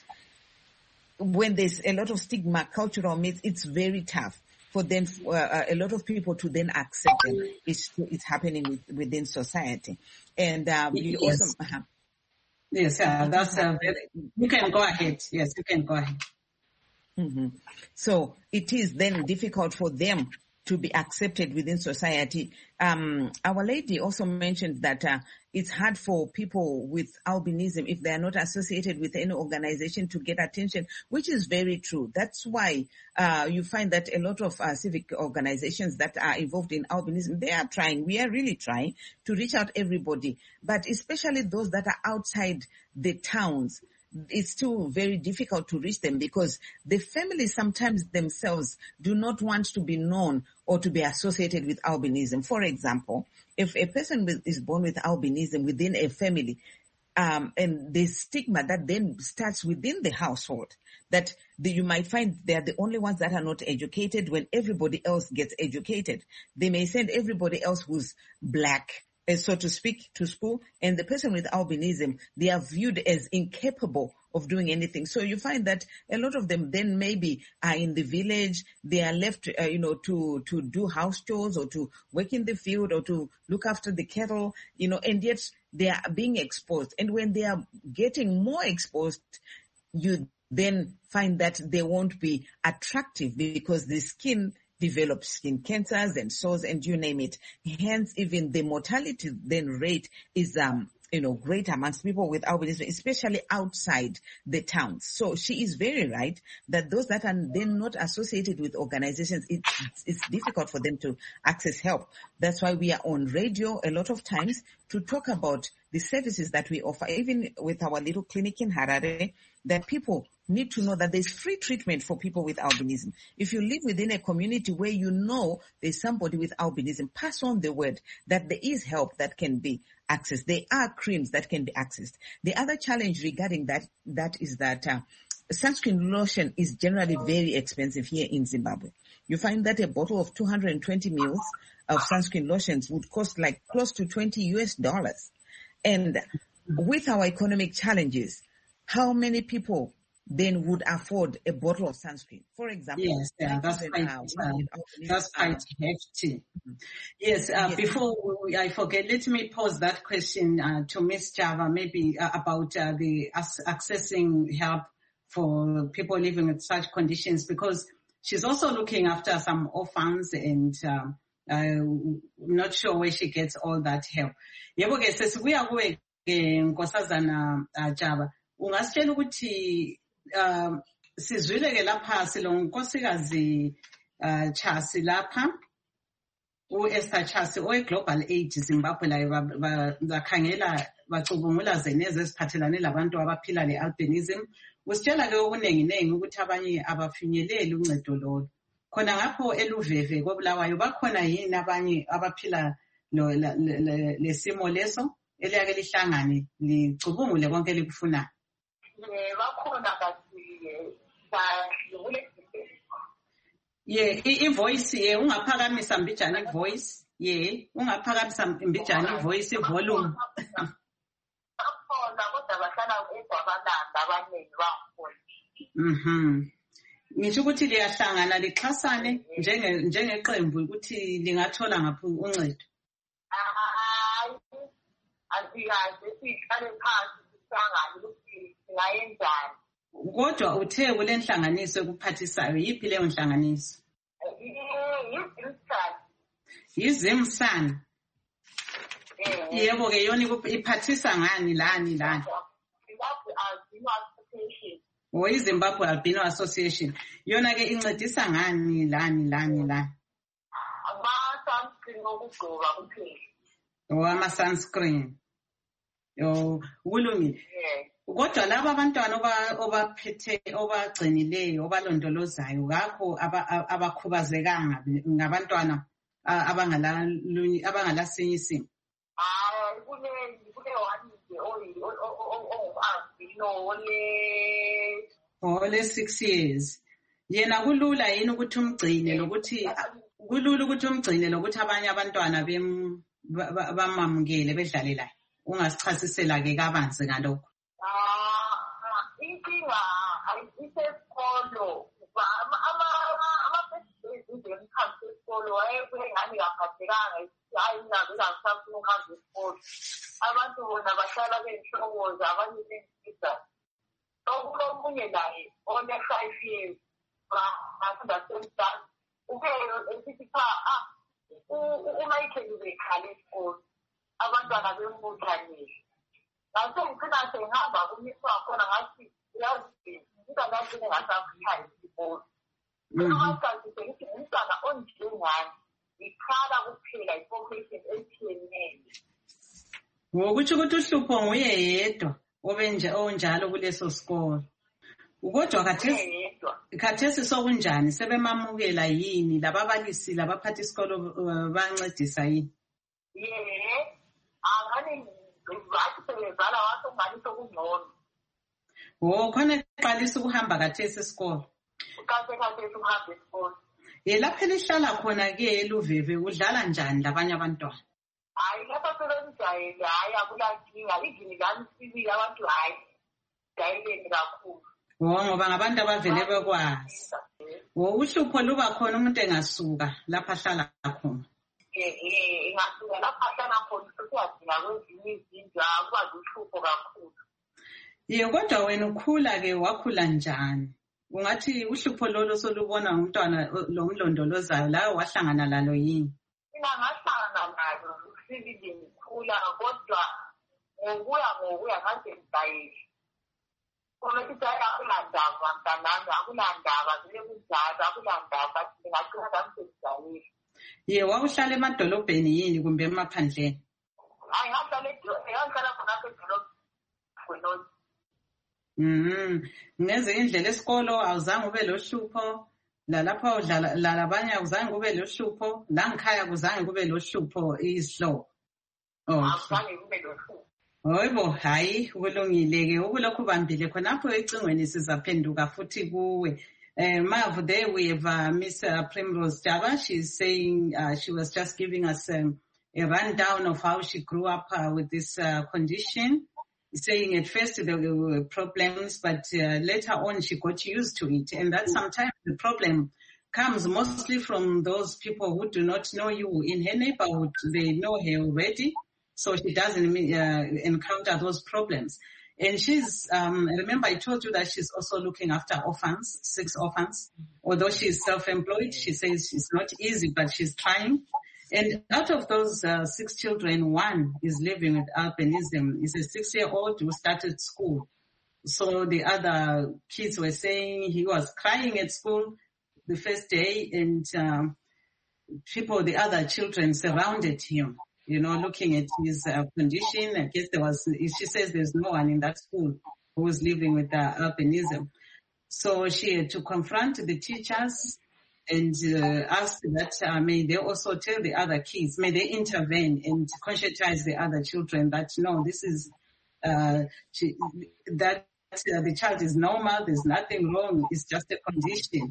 when there's a lot of stigma, cultural myths, it's very tough for them, uh, a lot of people to then accept them. It's, it's happening with, within society. And um, you yes. also... Uh-huh. Yes, uh, that's uh, very, you can go ahead. Yes, you can go ahead. Mm-hmm. So it is then difficult for them to be accepted within society. Um, our lady also mentioned that uh, it's hard for people with albinism, if they are not associated with any organization, to get attention, which is very true. That's why uh, you find that a lot of uh, civic organizations that are involved in albinism, they are trying, we are really trying to reach out everybody, but especially those that are outside the towns. It's still very difficult to reach them because the families sometimes themselves do not want to be known or to be associated with albinism. For example, if a person with, is born with albinism within a family, um, and the stigma that then starts within the household, that the, you might find they are the only ones that are not educated when everybody else gets educated. They may send everybody else who's black, so to speak, to school, and the person with albinism, they are viewed as incapable of doing anything. So you find that a lot of them then maybe are in the village, they are left, uh, you know, to, to do house chores or to work in the field or to look after the cattle, you know, and yet they are being exposed. And when they are getting more exposed, you then find that they won't be attractive because the skin develop skin cancers and sores and you name it. Hence, even the mortality then rate is, um, you know, great amongst people with albinism, especially outside the towns. So she is very right that those that are then not associated with organizations, it, it's difficult for them to access help. That's why we are on radio a lot of times to talk about the services that we offer, even with our little clinic in Harare, that people need to know that there's free treatment for people with albinism. If you live within a community where you know there's somebody with albinism, pass on the word that there is help that can be accessed. There are creams that can be accessed. The other challenge regarding that, that is that uh, sunscreen lotion is generally very expensive here in Zimbabwe. You find that a bottle of two hundred twenty mils of sunscreen lotions would cost like close to twenty U S dollars. And with our economic challenges, how many people then would afford a bottle of sunscreen? For example, yes, yeah, that's quite, uh, that's quite hefty. Mm-hmm. Yes, uh, yes, before we, I forget, let me pose that question uh, to Miz Java, maybe uh, about uh, the as- accessing help for people living with such conditions, because she's also looking after some orphans and uh, I'm not sure where she gets all that help. Yebo ke sesibuya kuwe Nkosazana Java, ungasitshela ukuthi um sizwile ke lapha silonkosikazi uh Chasi lapha u-Esther Chasi owe-Global Aid Zimbabwe la bakhangela bacubungula zeneze eziphathelane labantu abaphila le-albinism. Usitshela ke okuningi-ningi ukuthi abanye abafinyeleli uncedo lolo. Khona ngapho eluveve koBulawayo bakhona yini abanye abaphila lesimo leso eliyake lihlangane licubungule konke likufunayo? Bakhona kathi badlule Yeah, i-voice ye ungaphakamisa mbijana i-voice. Yeah, ungaphakamisa mbijana i-voice i-volume. Akhona kodwa bahlala eGwabalanda abaningi bakhona. Mhm. Ngisho ukuthi liyahlangana lixhasane njenge njengeqembu ukuthi lingathola ngaphi uncedo. Hayi, asiyazi sihlale phansi sihlangane ukuthi singayenzani. Kodwa uthe kule nhlanganiso ekuphathisayo yiphi leyo nhlanganiso? Yizimsana. Yebo ke yona iphathisa ngani lani lani? O iZimbabwe Albino Association. Yona ke incedisa ngani lani lani lani? Ama-sunscreen okugqoka kuphela. O ama-sunscreen. Yo kulungile. Kodwa laba abantwana obaphethe obagcinileyo obalondolozayo kakho abakhubazekanga ngabantwana abangala abangalasinye isimo. Ah, kune kune one nje o ole ole six years. Yena kulula yini ukuthi umgcine lokuthi kulula ukuthi umgcine lokuthi abanye abantwana bem bamamukele bedlale la. Ungasichasisela ke kabanzi ngalokho. Ah, inkinga ayisesikolo ama ama ama-facilities ngemkhathi esikolo ayekungani kaphathekanga hayi nazo ngasafuna ukuhamba esikolo. Abantu bona bahlala benhlokoza abanye bensiza. Okulomunye naye one five years bafunda semstari ube esithi cha ah uma ikheli bekhale esikolo abantwana bembuthanile. Ngase ngicina sengihamba kumiswa khona ngathi yazi ngizangathi ngasafunda isikolo. Ngathi sengithi umntwana onjengani ikhala kuphela i-population ethiyene. Ngokuthi ukuthi uhlupho nguye yedwa obenje onjalo kuleso sikolo. Kodwa khathesi khathesi sokunjani sebemamukela yini lababalisi labaphathi isikolo bancedisa yini? Yeah. Angani bathi sebezala wathi ngani sokungcono. Oh khona eqalisa ukuhamba khathesi esikolo. Kase khathesi ukuhamba esikolo. Ye lapha lihlala khona ke eLuveve udlala njani labanye abantwana? Hayi lapha sebenzayile hayi akulankinga izini lami sibili abantu hayi dayileni kakhulu. Oh ngoba ngabantu abavele bekwazi. Oh uhlupho luba khona umuntu engasuka lapha ahlala khona. Eh eh ingasuka lapha ahlala khona sesiyadinga kwezinye izindlu akwazi uhlupho kakhulu. Ye kodwa wena ukhula ke wakhula njani? Ungathi uhlupho lolo solubona umntwana lo mlondolozayo la wahlangana lalo yini? Mina ngahlangana nalo sibili ngikhula kodwa ngokuya ngokuya ngaze ngidayile. Uma sithatha akulandaba mntanami akulandaba vele kunjalo akulandaba ngingaqina ngamsezidayile. Ye wawuhlala emadolobheni yini kumbe emaphandleni? Hayi ngahlala ngahlala khona edolobheni. Mhm. Ngeze indlela esikolo awuzange ube lo hlupho la lapha udlala la labanye awuzange kube lo hlupho la ngikhaya kuzange kube lo hlupho isihlo. Oh. Awuzange kube lo hlupho. Hoyibo hayi kulungile ke ukulokhu bambile khonapho ecingweni sizaphenduka futhi kuwe. Uh, Mav, there we have uh, Miss uh, Primrose Java. She's saying uh, she was just giving us um, a rundown of how she grew up uh, with this uh, condition, saying at first there were problems, but uh, later on she got used to it. And that sometimes the problem comes mostly from those people who do not know you in her neighborhood. They know her already, so she doesn't uh, encounter those problems. And she's, um, remember I told you that she's also looking after orphans, six orphans. Although she's self-employed, she says it's not easy, but she's trying. And out of those uh, six children, one is living with albinism. He's a six-year-old who started school. So the other kids were saying he was crying at school the first day, and um, people, the other children surrounded him. You know, looking at his uh, condition. I guess there was, she says there's no one in that school who was living with uh, albinism. So she had to confront the teachers and uh, ask that uh, may they also tell the other kids, may they intervene and conscientize the other children that, no, this is, uh, she, that uh, the child is normal, there's nothing wrong, it's just a condition.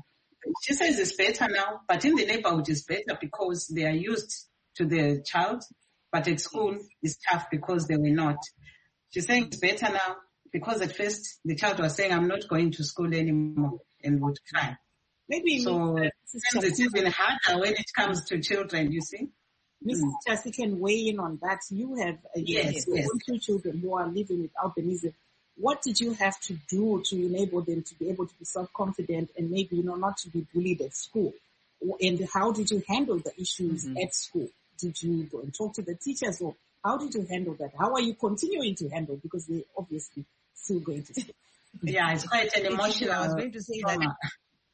she says it's better now, but in the neighborhood it's better because they are used to the child, but at school it's tough because they were not. She's saying it's better now because at first the child was saying, I'm not going to school anymore, and would cry. Maybe so it's even harder when it comes to children, you see. Missus Mm. Chasi can weigh in on that. You have uh, yes, you yes. two children who are living with albinism. What did you have to do to enable them to be able to be self-confident and maybe, you know, not to be bullied at school? And how did you handle the issues mm-hmm. at school? Did you go and talk to the teachers, or how did you handle that? How are you continuing to handle? Because they're obviously still going to school. Yeah, it's quite an emotional. I was going to say trauma. that.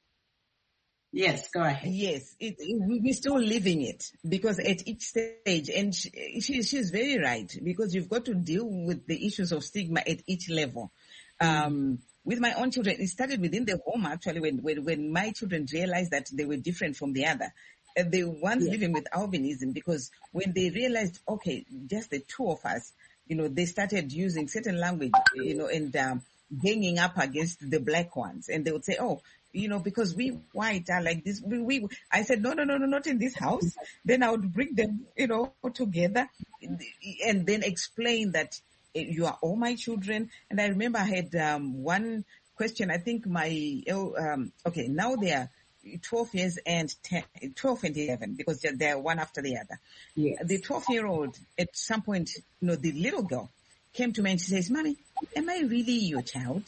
Yes, go ahead. Yes, it, it, we're still living it because at each stage, and she, she, she's very right, because you've got to deal with the issues of stigma at each level. Um, with my own children, it started within the home actually when, when, when my children realized that they were different from the other. Uh, the ones yes. living with albinism, because when they realized, okay, just the two of us, you know, they started using certain language, you know, and um, ganging up against the black ones. And they would say, oh, you know, because we white are like this. We, we, I said, no, no, no, no, not in this house. Then I would bring them, you know, together and then explain that you are all my children. And I remember I had um, one question. I think my, um, okay, now they are twelve years and ten, twelve and eleven, because they're one after the other. Yes. The twelve-year-old, at some point, you know, the little girl came to me and she says, Mommy, am I really your child?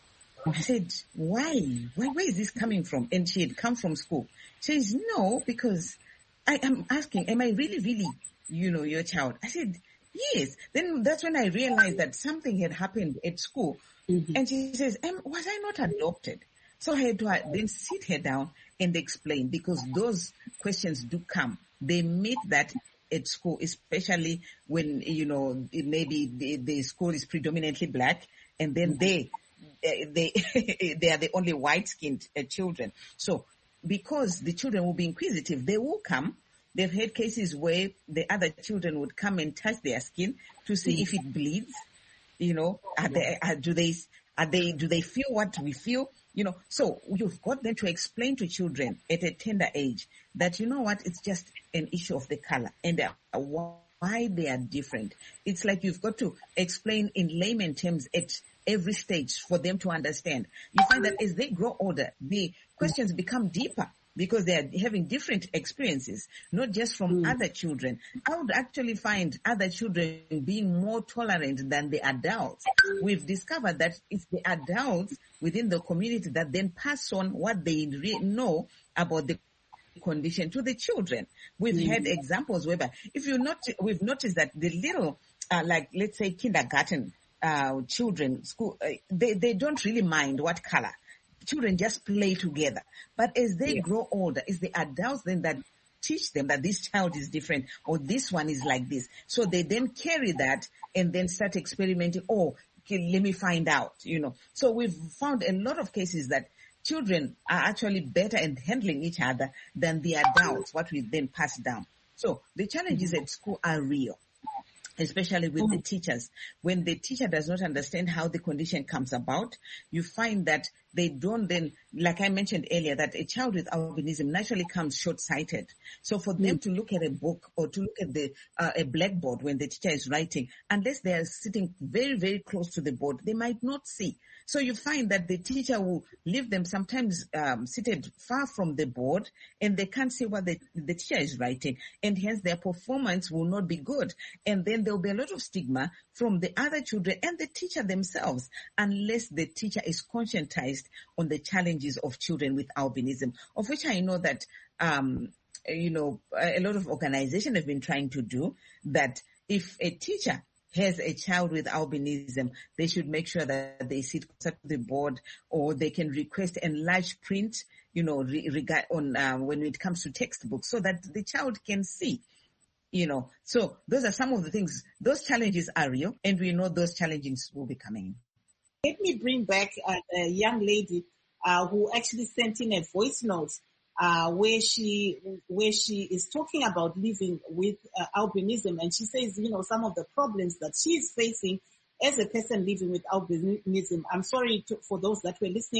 I said, why? why? Where is this coming from? And she had come from school. She says, no, because I am asking, am I really, really, you know, your child? I said, yes. Then that's when I realized that something had happened at school. Mm-hmm. And she says, was I not adopted? So I had to then sit her down and explain, because those questions do come. They meet that at school, especially when, you know, maybe the, the school is predominantly black, and then they, they, they are the only white-skinned uh, children. So because the children will be inquisitive, they will come. They've had cases where the other children would come and touch their skin to see if it bleeds. You know, are they, are, do they, are they, do they feel what we feel? You know, so you've got them to explain to children at a tender age that, you know what, it's just an issue of the color and uh, why they are different. It's like you've got to explain in layman terms at every stage for them to understand. You find that as they grow older, the questions become deeper because they are having different experiences, not just from mm. other children. I would actually find other children being more tolerant than the adults. We've discovered that it's the adults within the community that then pass on what they re- know about the condition to the children. We've mm. had examples whereby, if you not, we've noticed that the little, uh, like let's say kindergarten uh, children, school, uh, they they don't really mind what color. Children just play together. But as they yeah. grow older, it's the adults then that teach them that this child is different or this one is like this. So they then carry that and then start experimenting. Oh, okay, let me find out, you know. So we've found a lot of cases that children are actually better at handling each other than the adults, what we then pass down. So the challenges mm-hmm. at school are real, especially with mm-hmm. the teachers. When the teacher does not understand how the condition comes about, you find that they don't then, like I mentioned earlier, that a child with albinism naturally comes short-sighted. So for them mm. to look at a book or to look at the uh, a blackboard when the teacher is writing, unless they are sitting very, very close to the board, they might not see. So you find that the teacher will leave them sometimes um, seated far from the board, and they can't see what the, the teacher is writing, and hence their performance will not be good. And then there will be a lot of stigma from the other children and the teacher themselves, unless the teacher is conscientized on the challenges of children with albinism, of which I know that, um, you know, a lot of organizations have been trying to do that. If a teacher has a child with albinism, they should make sure that they sit closer to the board, or they can request enlarged print, you know, re- regard on uh, when it comes to textbooks, so that the child can see. You know, so those are some of the things. Those challenges are real, and we know those challenges will be coming. Let me bring back uh, a young lady uh, who actually sent in a voice note uh, where she where she is talking about living with uh, albinism, and she says, you know, some of the problems that she's facing as a person living with albinism. I'm sorry to, for those that were listening.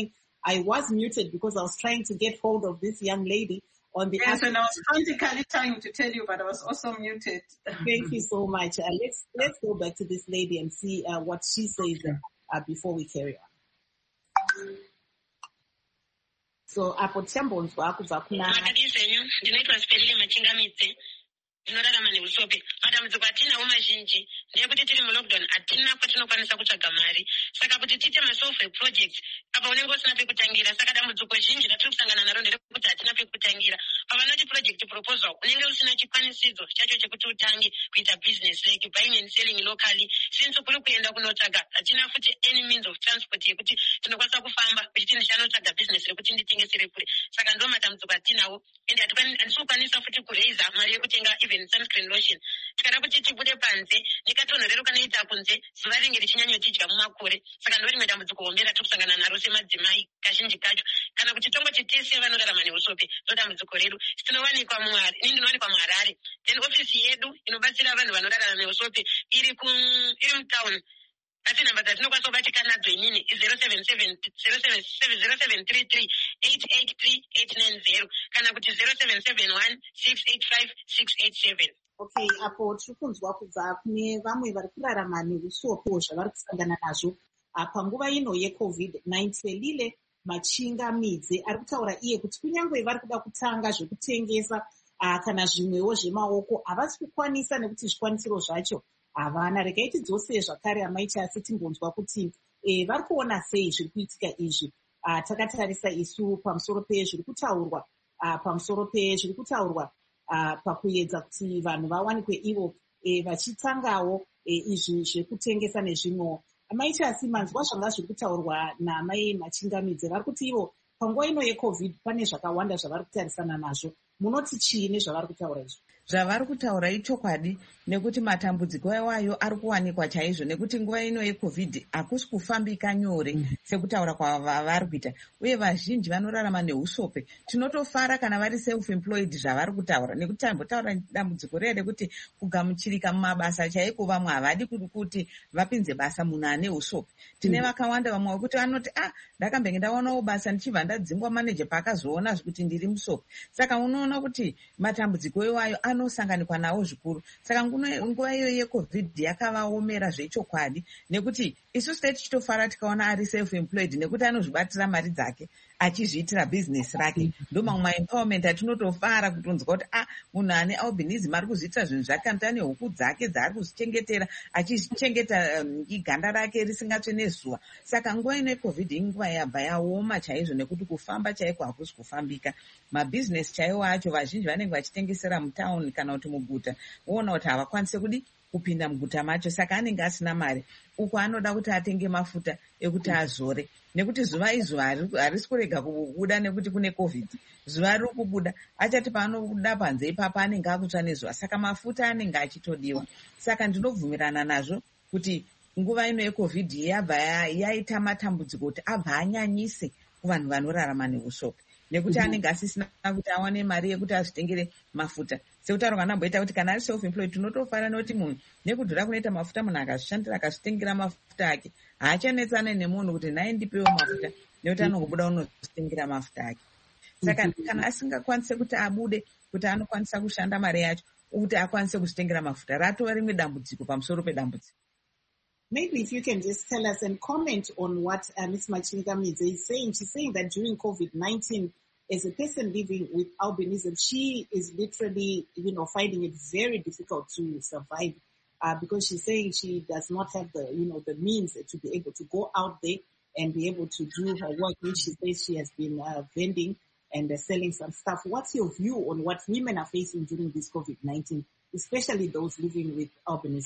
I was muted because I was trying to get hold of this young lady on the Yes, app. and I was frantically trying to tell you, but I was also muted. Thank you so much. Uh, let's let's go back to this lady and see uh, what she says uh, before we carry on. So apo tichambonzwa kubva kuna makadisenyu ndinoitwa Sipelile Machingamidze ndinorarama neusope matambudziko atinawo mazhinji ndeyekuti tiri mulockdown hatina kwatinokwanisa kutsvaga mari saka kuti tiite masoftware projects apa unenge usina pekutangira saka dambudziko zhinji ratiri kusangana naro nderekuti hatina pekutangira pavanoti project proposal unenge usina chikwanisidzo chacho chekuti utange kuita business like buying and selling locally since kuri kuenda kunotsvaga hatina futi any means of transport yekuti tinokwanisa kufamba uchiti ndichanotsvaga business rekuti nditengesere kure saka ndo matambudziko atinawo ende handisi kukwanisa futi kuraiza mari yekutenga even sunscreen lotion tikada kuti tibude panze nekatonhorero kanoita kunze zuva ringe richinyanyotidya mumakore saka ndo rimwe dambudziko hombe ratiri kusangana naro semadzimai kazhinji kacho kana kuti tongoti tese vanorarama neusope ndo dambudziko redu tinowanikwa muHarare ini ndinowanikwa muHarare then ofisi yedu inobatsira vanhu vanorarama neusope iri ku iri mutown asi nhamba dzatinokwanisa kubatika nadzo inini zero seven seven zero seven three three eight eight three eight nine zero kana kuti zero seven seven one six eight five six eight seven. Okay, apo tiri kunzwa kubva kune vamwe vari kurarama neusope zvavari kusangana nazvo panguva ino yecovid nineteen. Lile Machingamidze ari kutaura iye kuti kunyange vari kuda kutanga zvekutengesa kana zvimwewo zvemaoko havasi kukwanisa nekuti zvikwanisiro zvacho havana. Regai tidzose zvakare amaichasi timbonzwa kuti e, vari kuona sei zviri kuitika izvi. Takatarisa isu pamusoro pezviri kutaurwa pamusoro pezviri kutaurwa pakuedza kuti vanhu vawanikwe ivo e, vachitangawo e, izvi zvekutengesa nezvimwewo. Amaichasi manzwa zvanga zviri kutaurwa naamai Machingamidze vari kuti ivo panguva ino yecovid pane zvakawanda zvavari kutarisana nazvo. Munoti chii nezvavari kutaura izvo? Zvavari kutaura ichokwadi nekuti matambudziko iwayo ari kuwanikwa chaizvo nekuti nguva ino yecovid hakusi kufambika nyore sekutaura kwavari kuita uye vazhinji vanorarama neusope. Tinotofara kana vari self employed zvavari kutaura nekuti tambotaura dambudziko riya rekuti kugamuchirika mumabasa chaiko vamwe havadi kuti vapinze basa munhu ane usope. Tine vakawanda vamwe vekuti vanoti ah ndakambenge ndaonawo basa ndichibva ndadzingwa manager paakazoona kuti ndiri musope. Saka unoona kuti matambudziko iwayo anosanganikwa nawo zvikuru. Saka nguva iyo yecovid yakavaomera zvechokwadi nekuti isusu tichitofara tikaona ari self employed nekuti anozvibatira mari dzake achizviitira business rake. Ndo mamwe empowerment atinotofara kutonzwa kuti ah munhu ane albinism ari kuzviitira zvinhu zvake anoita nehuku dzake dzaari kuzvichengeta achichengeta um, iganda rake risingatsve nezuva. Saka nguva ino yecovid inguva yabva yaoma chaizvo nekuti kufamba chaiko hakusi kufambika. Mabusiness chaiwo acho vazhinji vanenge vachitengesera mutown kana kuti muguta voona kuti havakwanise kudi kupinda muguta macho saka anenge asina mari. Uko anoda kuti atenge mafuta ekuti azore nekuti zuva izuva harisi kurega kubuda nekuti kune covid. Zuva riri kubuda achati paanobuda panze ipapa anenge akutsva nezuva saka mafuta anenge achitodiwa. Saka ndinobvumirana nazvo kuti nguva ino yecovid yabva yaita matambudziko kuti abva anyanyise kuvanhu vanorarama neusope nekuti anenge asisina kuti awane mari yekuti azvitengere mafuta. Sekutaura kanamboita kuti kana ari self employed tinotofara nekuti munhu nekudhura kunoita mafuta munhu akazvishandira akazvitengera mafuta ake haachanetsane nemunhu kuti nhaye ndipewo mafuta nekuti anongobuda unozvitengera mafuta ake. Saka kana asingakwanise kuti abude kuti anokwanisa kushanda mari yacho kuti akwanise kuzvitengera mafuta ratova rimwe dambudziko pamusoro pedambudziko. Maybe if you can just tell us and comment on what uh, Miz Machingamidze is saying. She's saying that during COVID nineteen, as a person living with albinism, she is literally, you know, finding it very difficult to survive uh, because she's saying she does not have the, you know, the means to be able to go out there and be able to do her work, which she says she has been uh, vending and uh, selling some stuff. What's your view on what women are facing during this COVID nineteen, especially those living with albinism?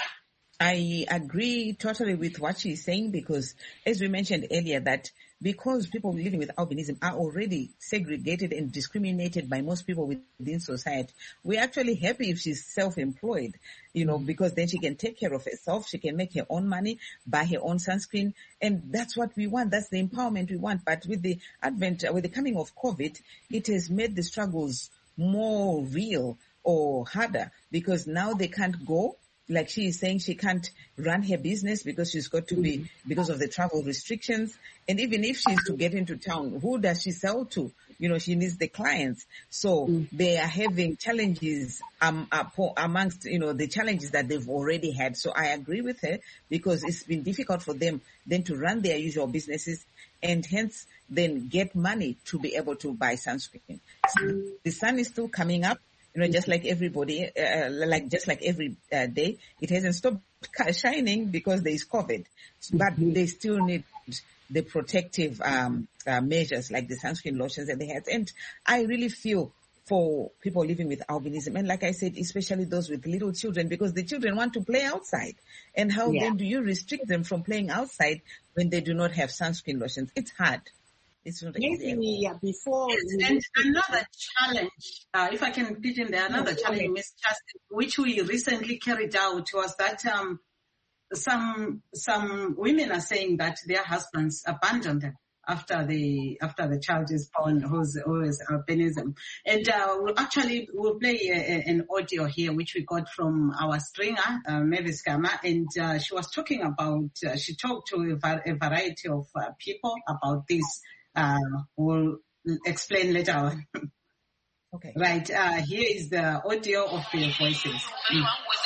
I agree totally with what she's saying because, as we mentioned earlier, that because people living with albinism are already segregated and discriminated by most people within society, we're actually happy if she's self-employed, you know, because then she can take care of herself, she can make her own money, buy her own sunscreen, and that's what we want. That's the empowerment we want. But with the advent, with the coming of COVID, it has made the struggles more real or harder because now they can't go like she is saying, she can't run her business because she's got to be, because of the travel restrictions. And even if she's to get into town, who does she sell to? You know, she needs the clients. So mm. they are having challenges um, amongst, you know, the challenges that they've already had. So I agree with her, because it's been difficult for them then to run their usual businesses and hence then get money to be able to buy sunscreen. So the sun is still coming up. You know, just like everybody, uh, like just like every uh, day, it hasn't stopped shining because there is COVID. But they still need the protective um, uh, measures like the sunscreen lotions and the hats. And I really feel for people living with albinism, and like I said, especially those with little children, because the children want to play outside. And how yeah. then do you restrict them from playing outside when they do not have sunscreen lotions? It's hard. It's not easy. Yeah, before yes, and another challenge, uh, if I can pitch in there, another yes, challenge, Miz Chassie, which we recently carried out, was that um, some some women are saying that their husbands abandoned them after the after the child is born, who's always albinism. And uh, we'll actually we'll play a, a, an audio here, which we got from our stringer, uh, Mavis Gama, and uh, she was talking about. Uh, she talked to a, var- a variety of uh, people about this. Uh, we'll explain later on. Okay. Right. Uh, here is the audio of the voices. Mm.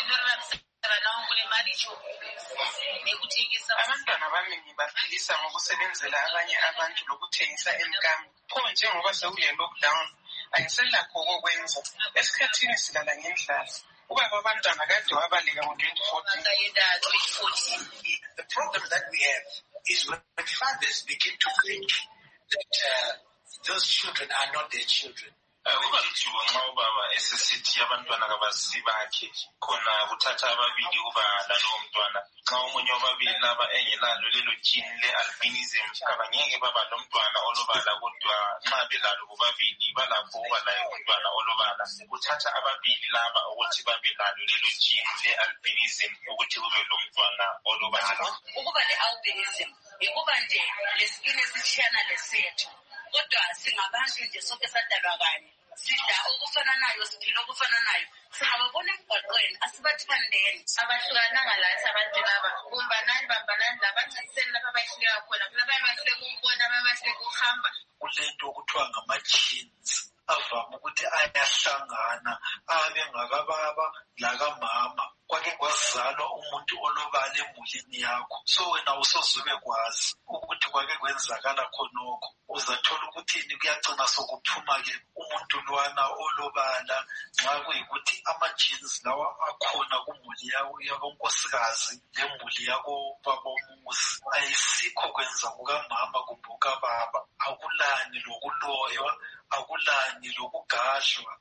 Abantwana abaningi baphilisa ngokusebenzela abanye abantu lokuthengisa emkambo. Pho njengoba sekule lockdown ayiselakho okwenza. Esikhathini silala ngendlala. Ubaba abantwana kade wabaleka ngo twenty fourteen. The problem that we have is when fathers begin to think that uh, those children are not their children. Kuba lithuba nxa ubaba esesithi abantwana kabasibakhe khona kuthatha ababili kuba lalowo mntwana nxa omunye wababili laba engelalo lelo gene le-albinism kabangeke baba lomntwana olobala kodwa nxa belalo bobabili balakho ukuba laye umntwana olobala kuthatha ababili laba ukuthi babe lalo lelo gene le-albinism ukuthi kube lomntwana olobala. Ukuba le-albinism ikuba nje lesibini esitshiyana lesethu. Kodwa singabantu nje sonke sadalwa kanye sidla okufananayo siphila okufananayo singababona emgwaqweni asibathandeni abahlukananga la sabantu laba kumbanani bambanani labancediseni lapha abahleka khona kulaba abahleka ukubona abahleka ukuhamba kulento okuthiwa ngama-genes avame ukuthi ayahlangana abe ngakababa lakamama kwake kwazalwa umuntu olobala emulini yakho so wena usozube kwazi ukuthi kwake kwenzakala khonokho uzathola ukuthini kuyagcina sokuphuma-ke umuntu lwana olobala nxa kuyikuthi ama-genes lawa akhona kumuli yakonkosikazi lemuli yakobabomuzi ayisikho kwenza kukamama kumbe ukababa akulani lokuloywa akulani lokugadlwa.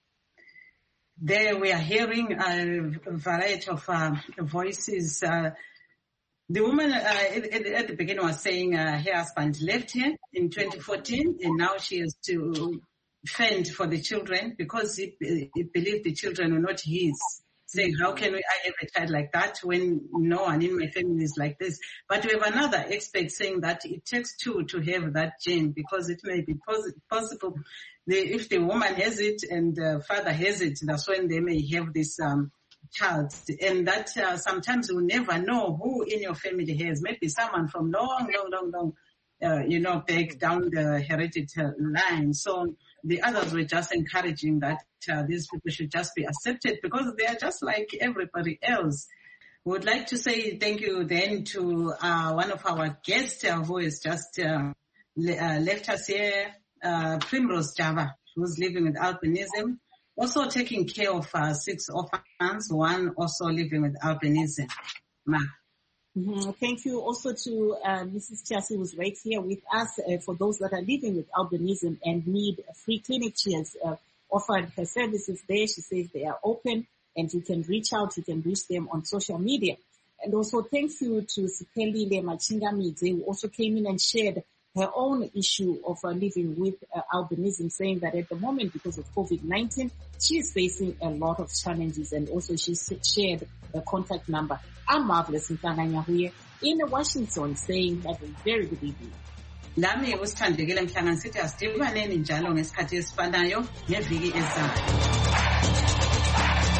There we are hearing a variety of uh, voices. Uh, the woman uh, at, at the beginning was saying uh, her husband left her in twenty fourteen, and now she has to fend for the children because he, he believed the children were not his. Saying, how can we, I have a child like that when no one in my family is like this? But we have another expert saying that it takes two to have that gene because it may be pos- possible. The, if the woman has it and the father has it, that's when they may have this um, child. And that uh, sometimes you never know who in your family has. Maybe someone from long, long, long, long, uh, you know, back down the hereditary line. So the others were just encouraging that uh, these people should just be accepted because they are just like everybody else. We would like to say thank you then to uh, one of our guests uh, who has just uh, le- uh, left us here, uh, Primrose Java, who's living with albinism, also taking care of uh, six orphans, one also living with albinism. Ma. Mm-hmm. Thank you also to uh, Missus Chassie, who's right here with us. Uh, for those that are living with albinism and need a free clinic, she has uh, offered her services there. She says they are open and you can reach out. You can reach them on social media. And also thank you to Siphelile Machingamidze, who also came in and shared her own issue of uh, living with uh, albinism, saying that at the moment, because of COVID nineteen, she is facing a lot of challenges, and also she shared her contact number. I'm Marvelous Mhlanga in Washington, saying have a very good evening. Lami usithandekile Mhlanga sithi asidibaneni njalo ngesikhathi esifanayo ngeviki ezayo.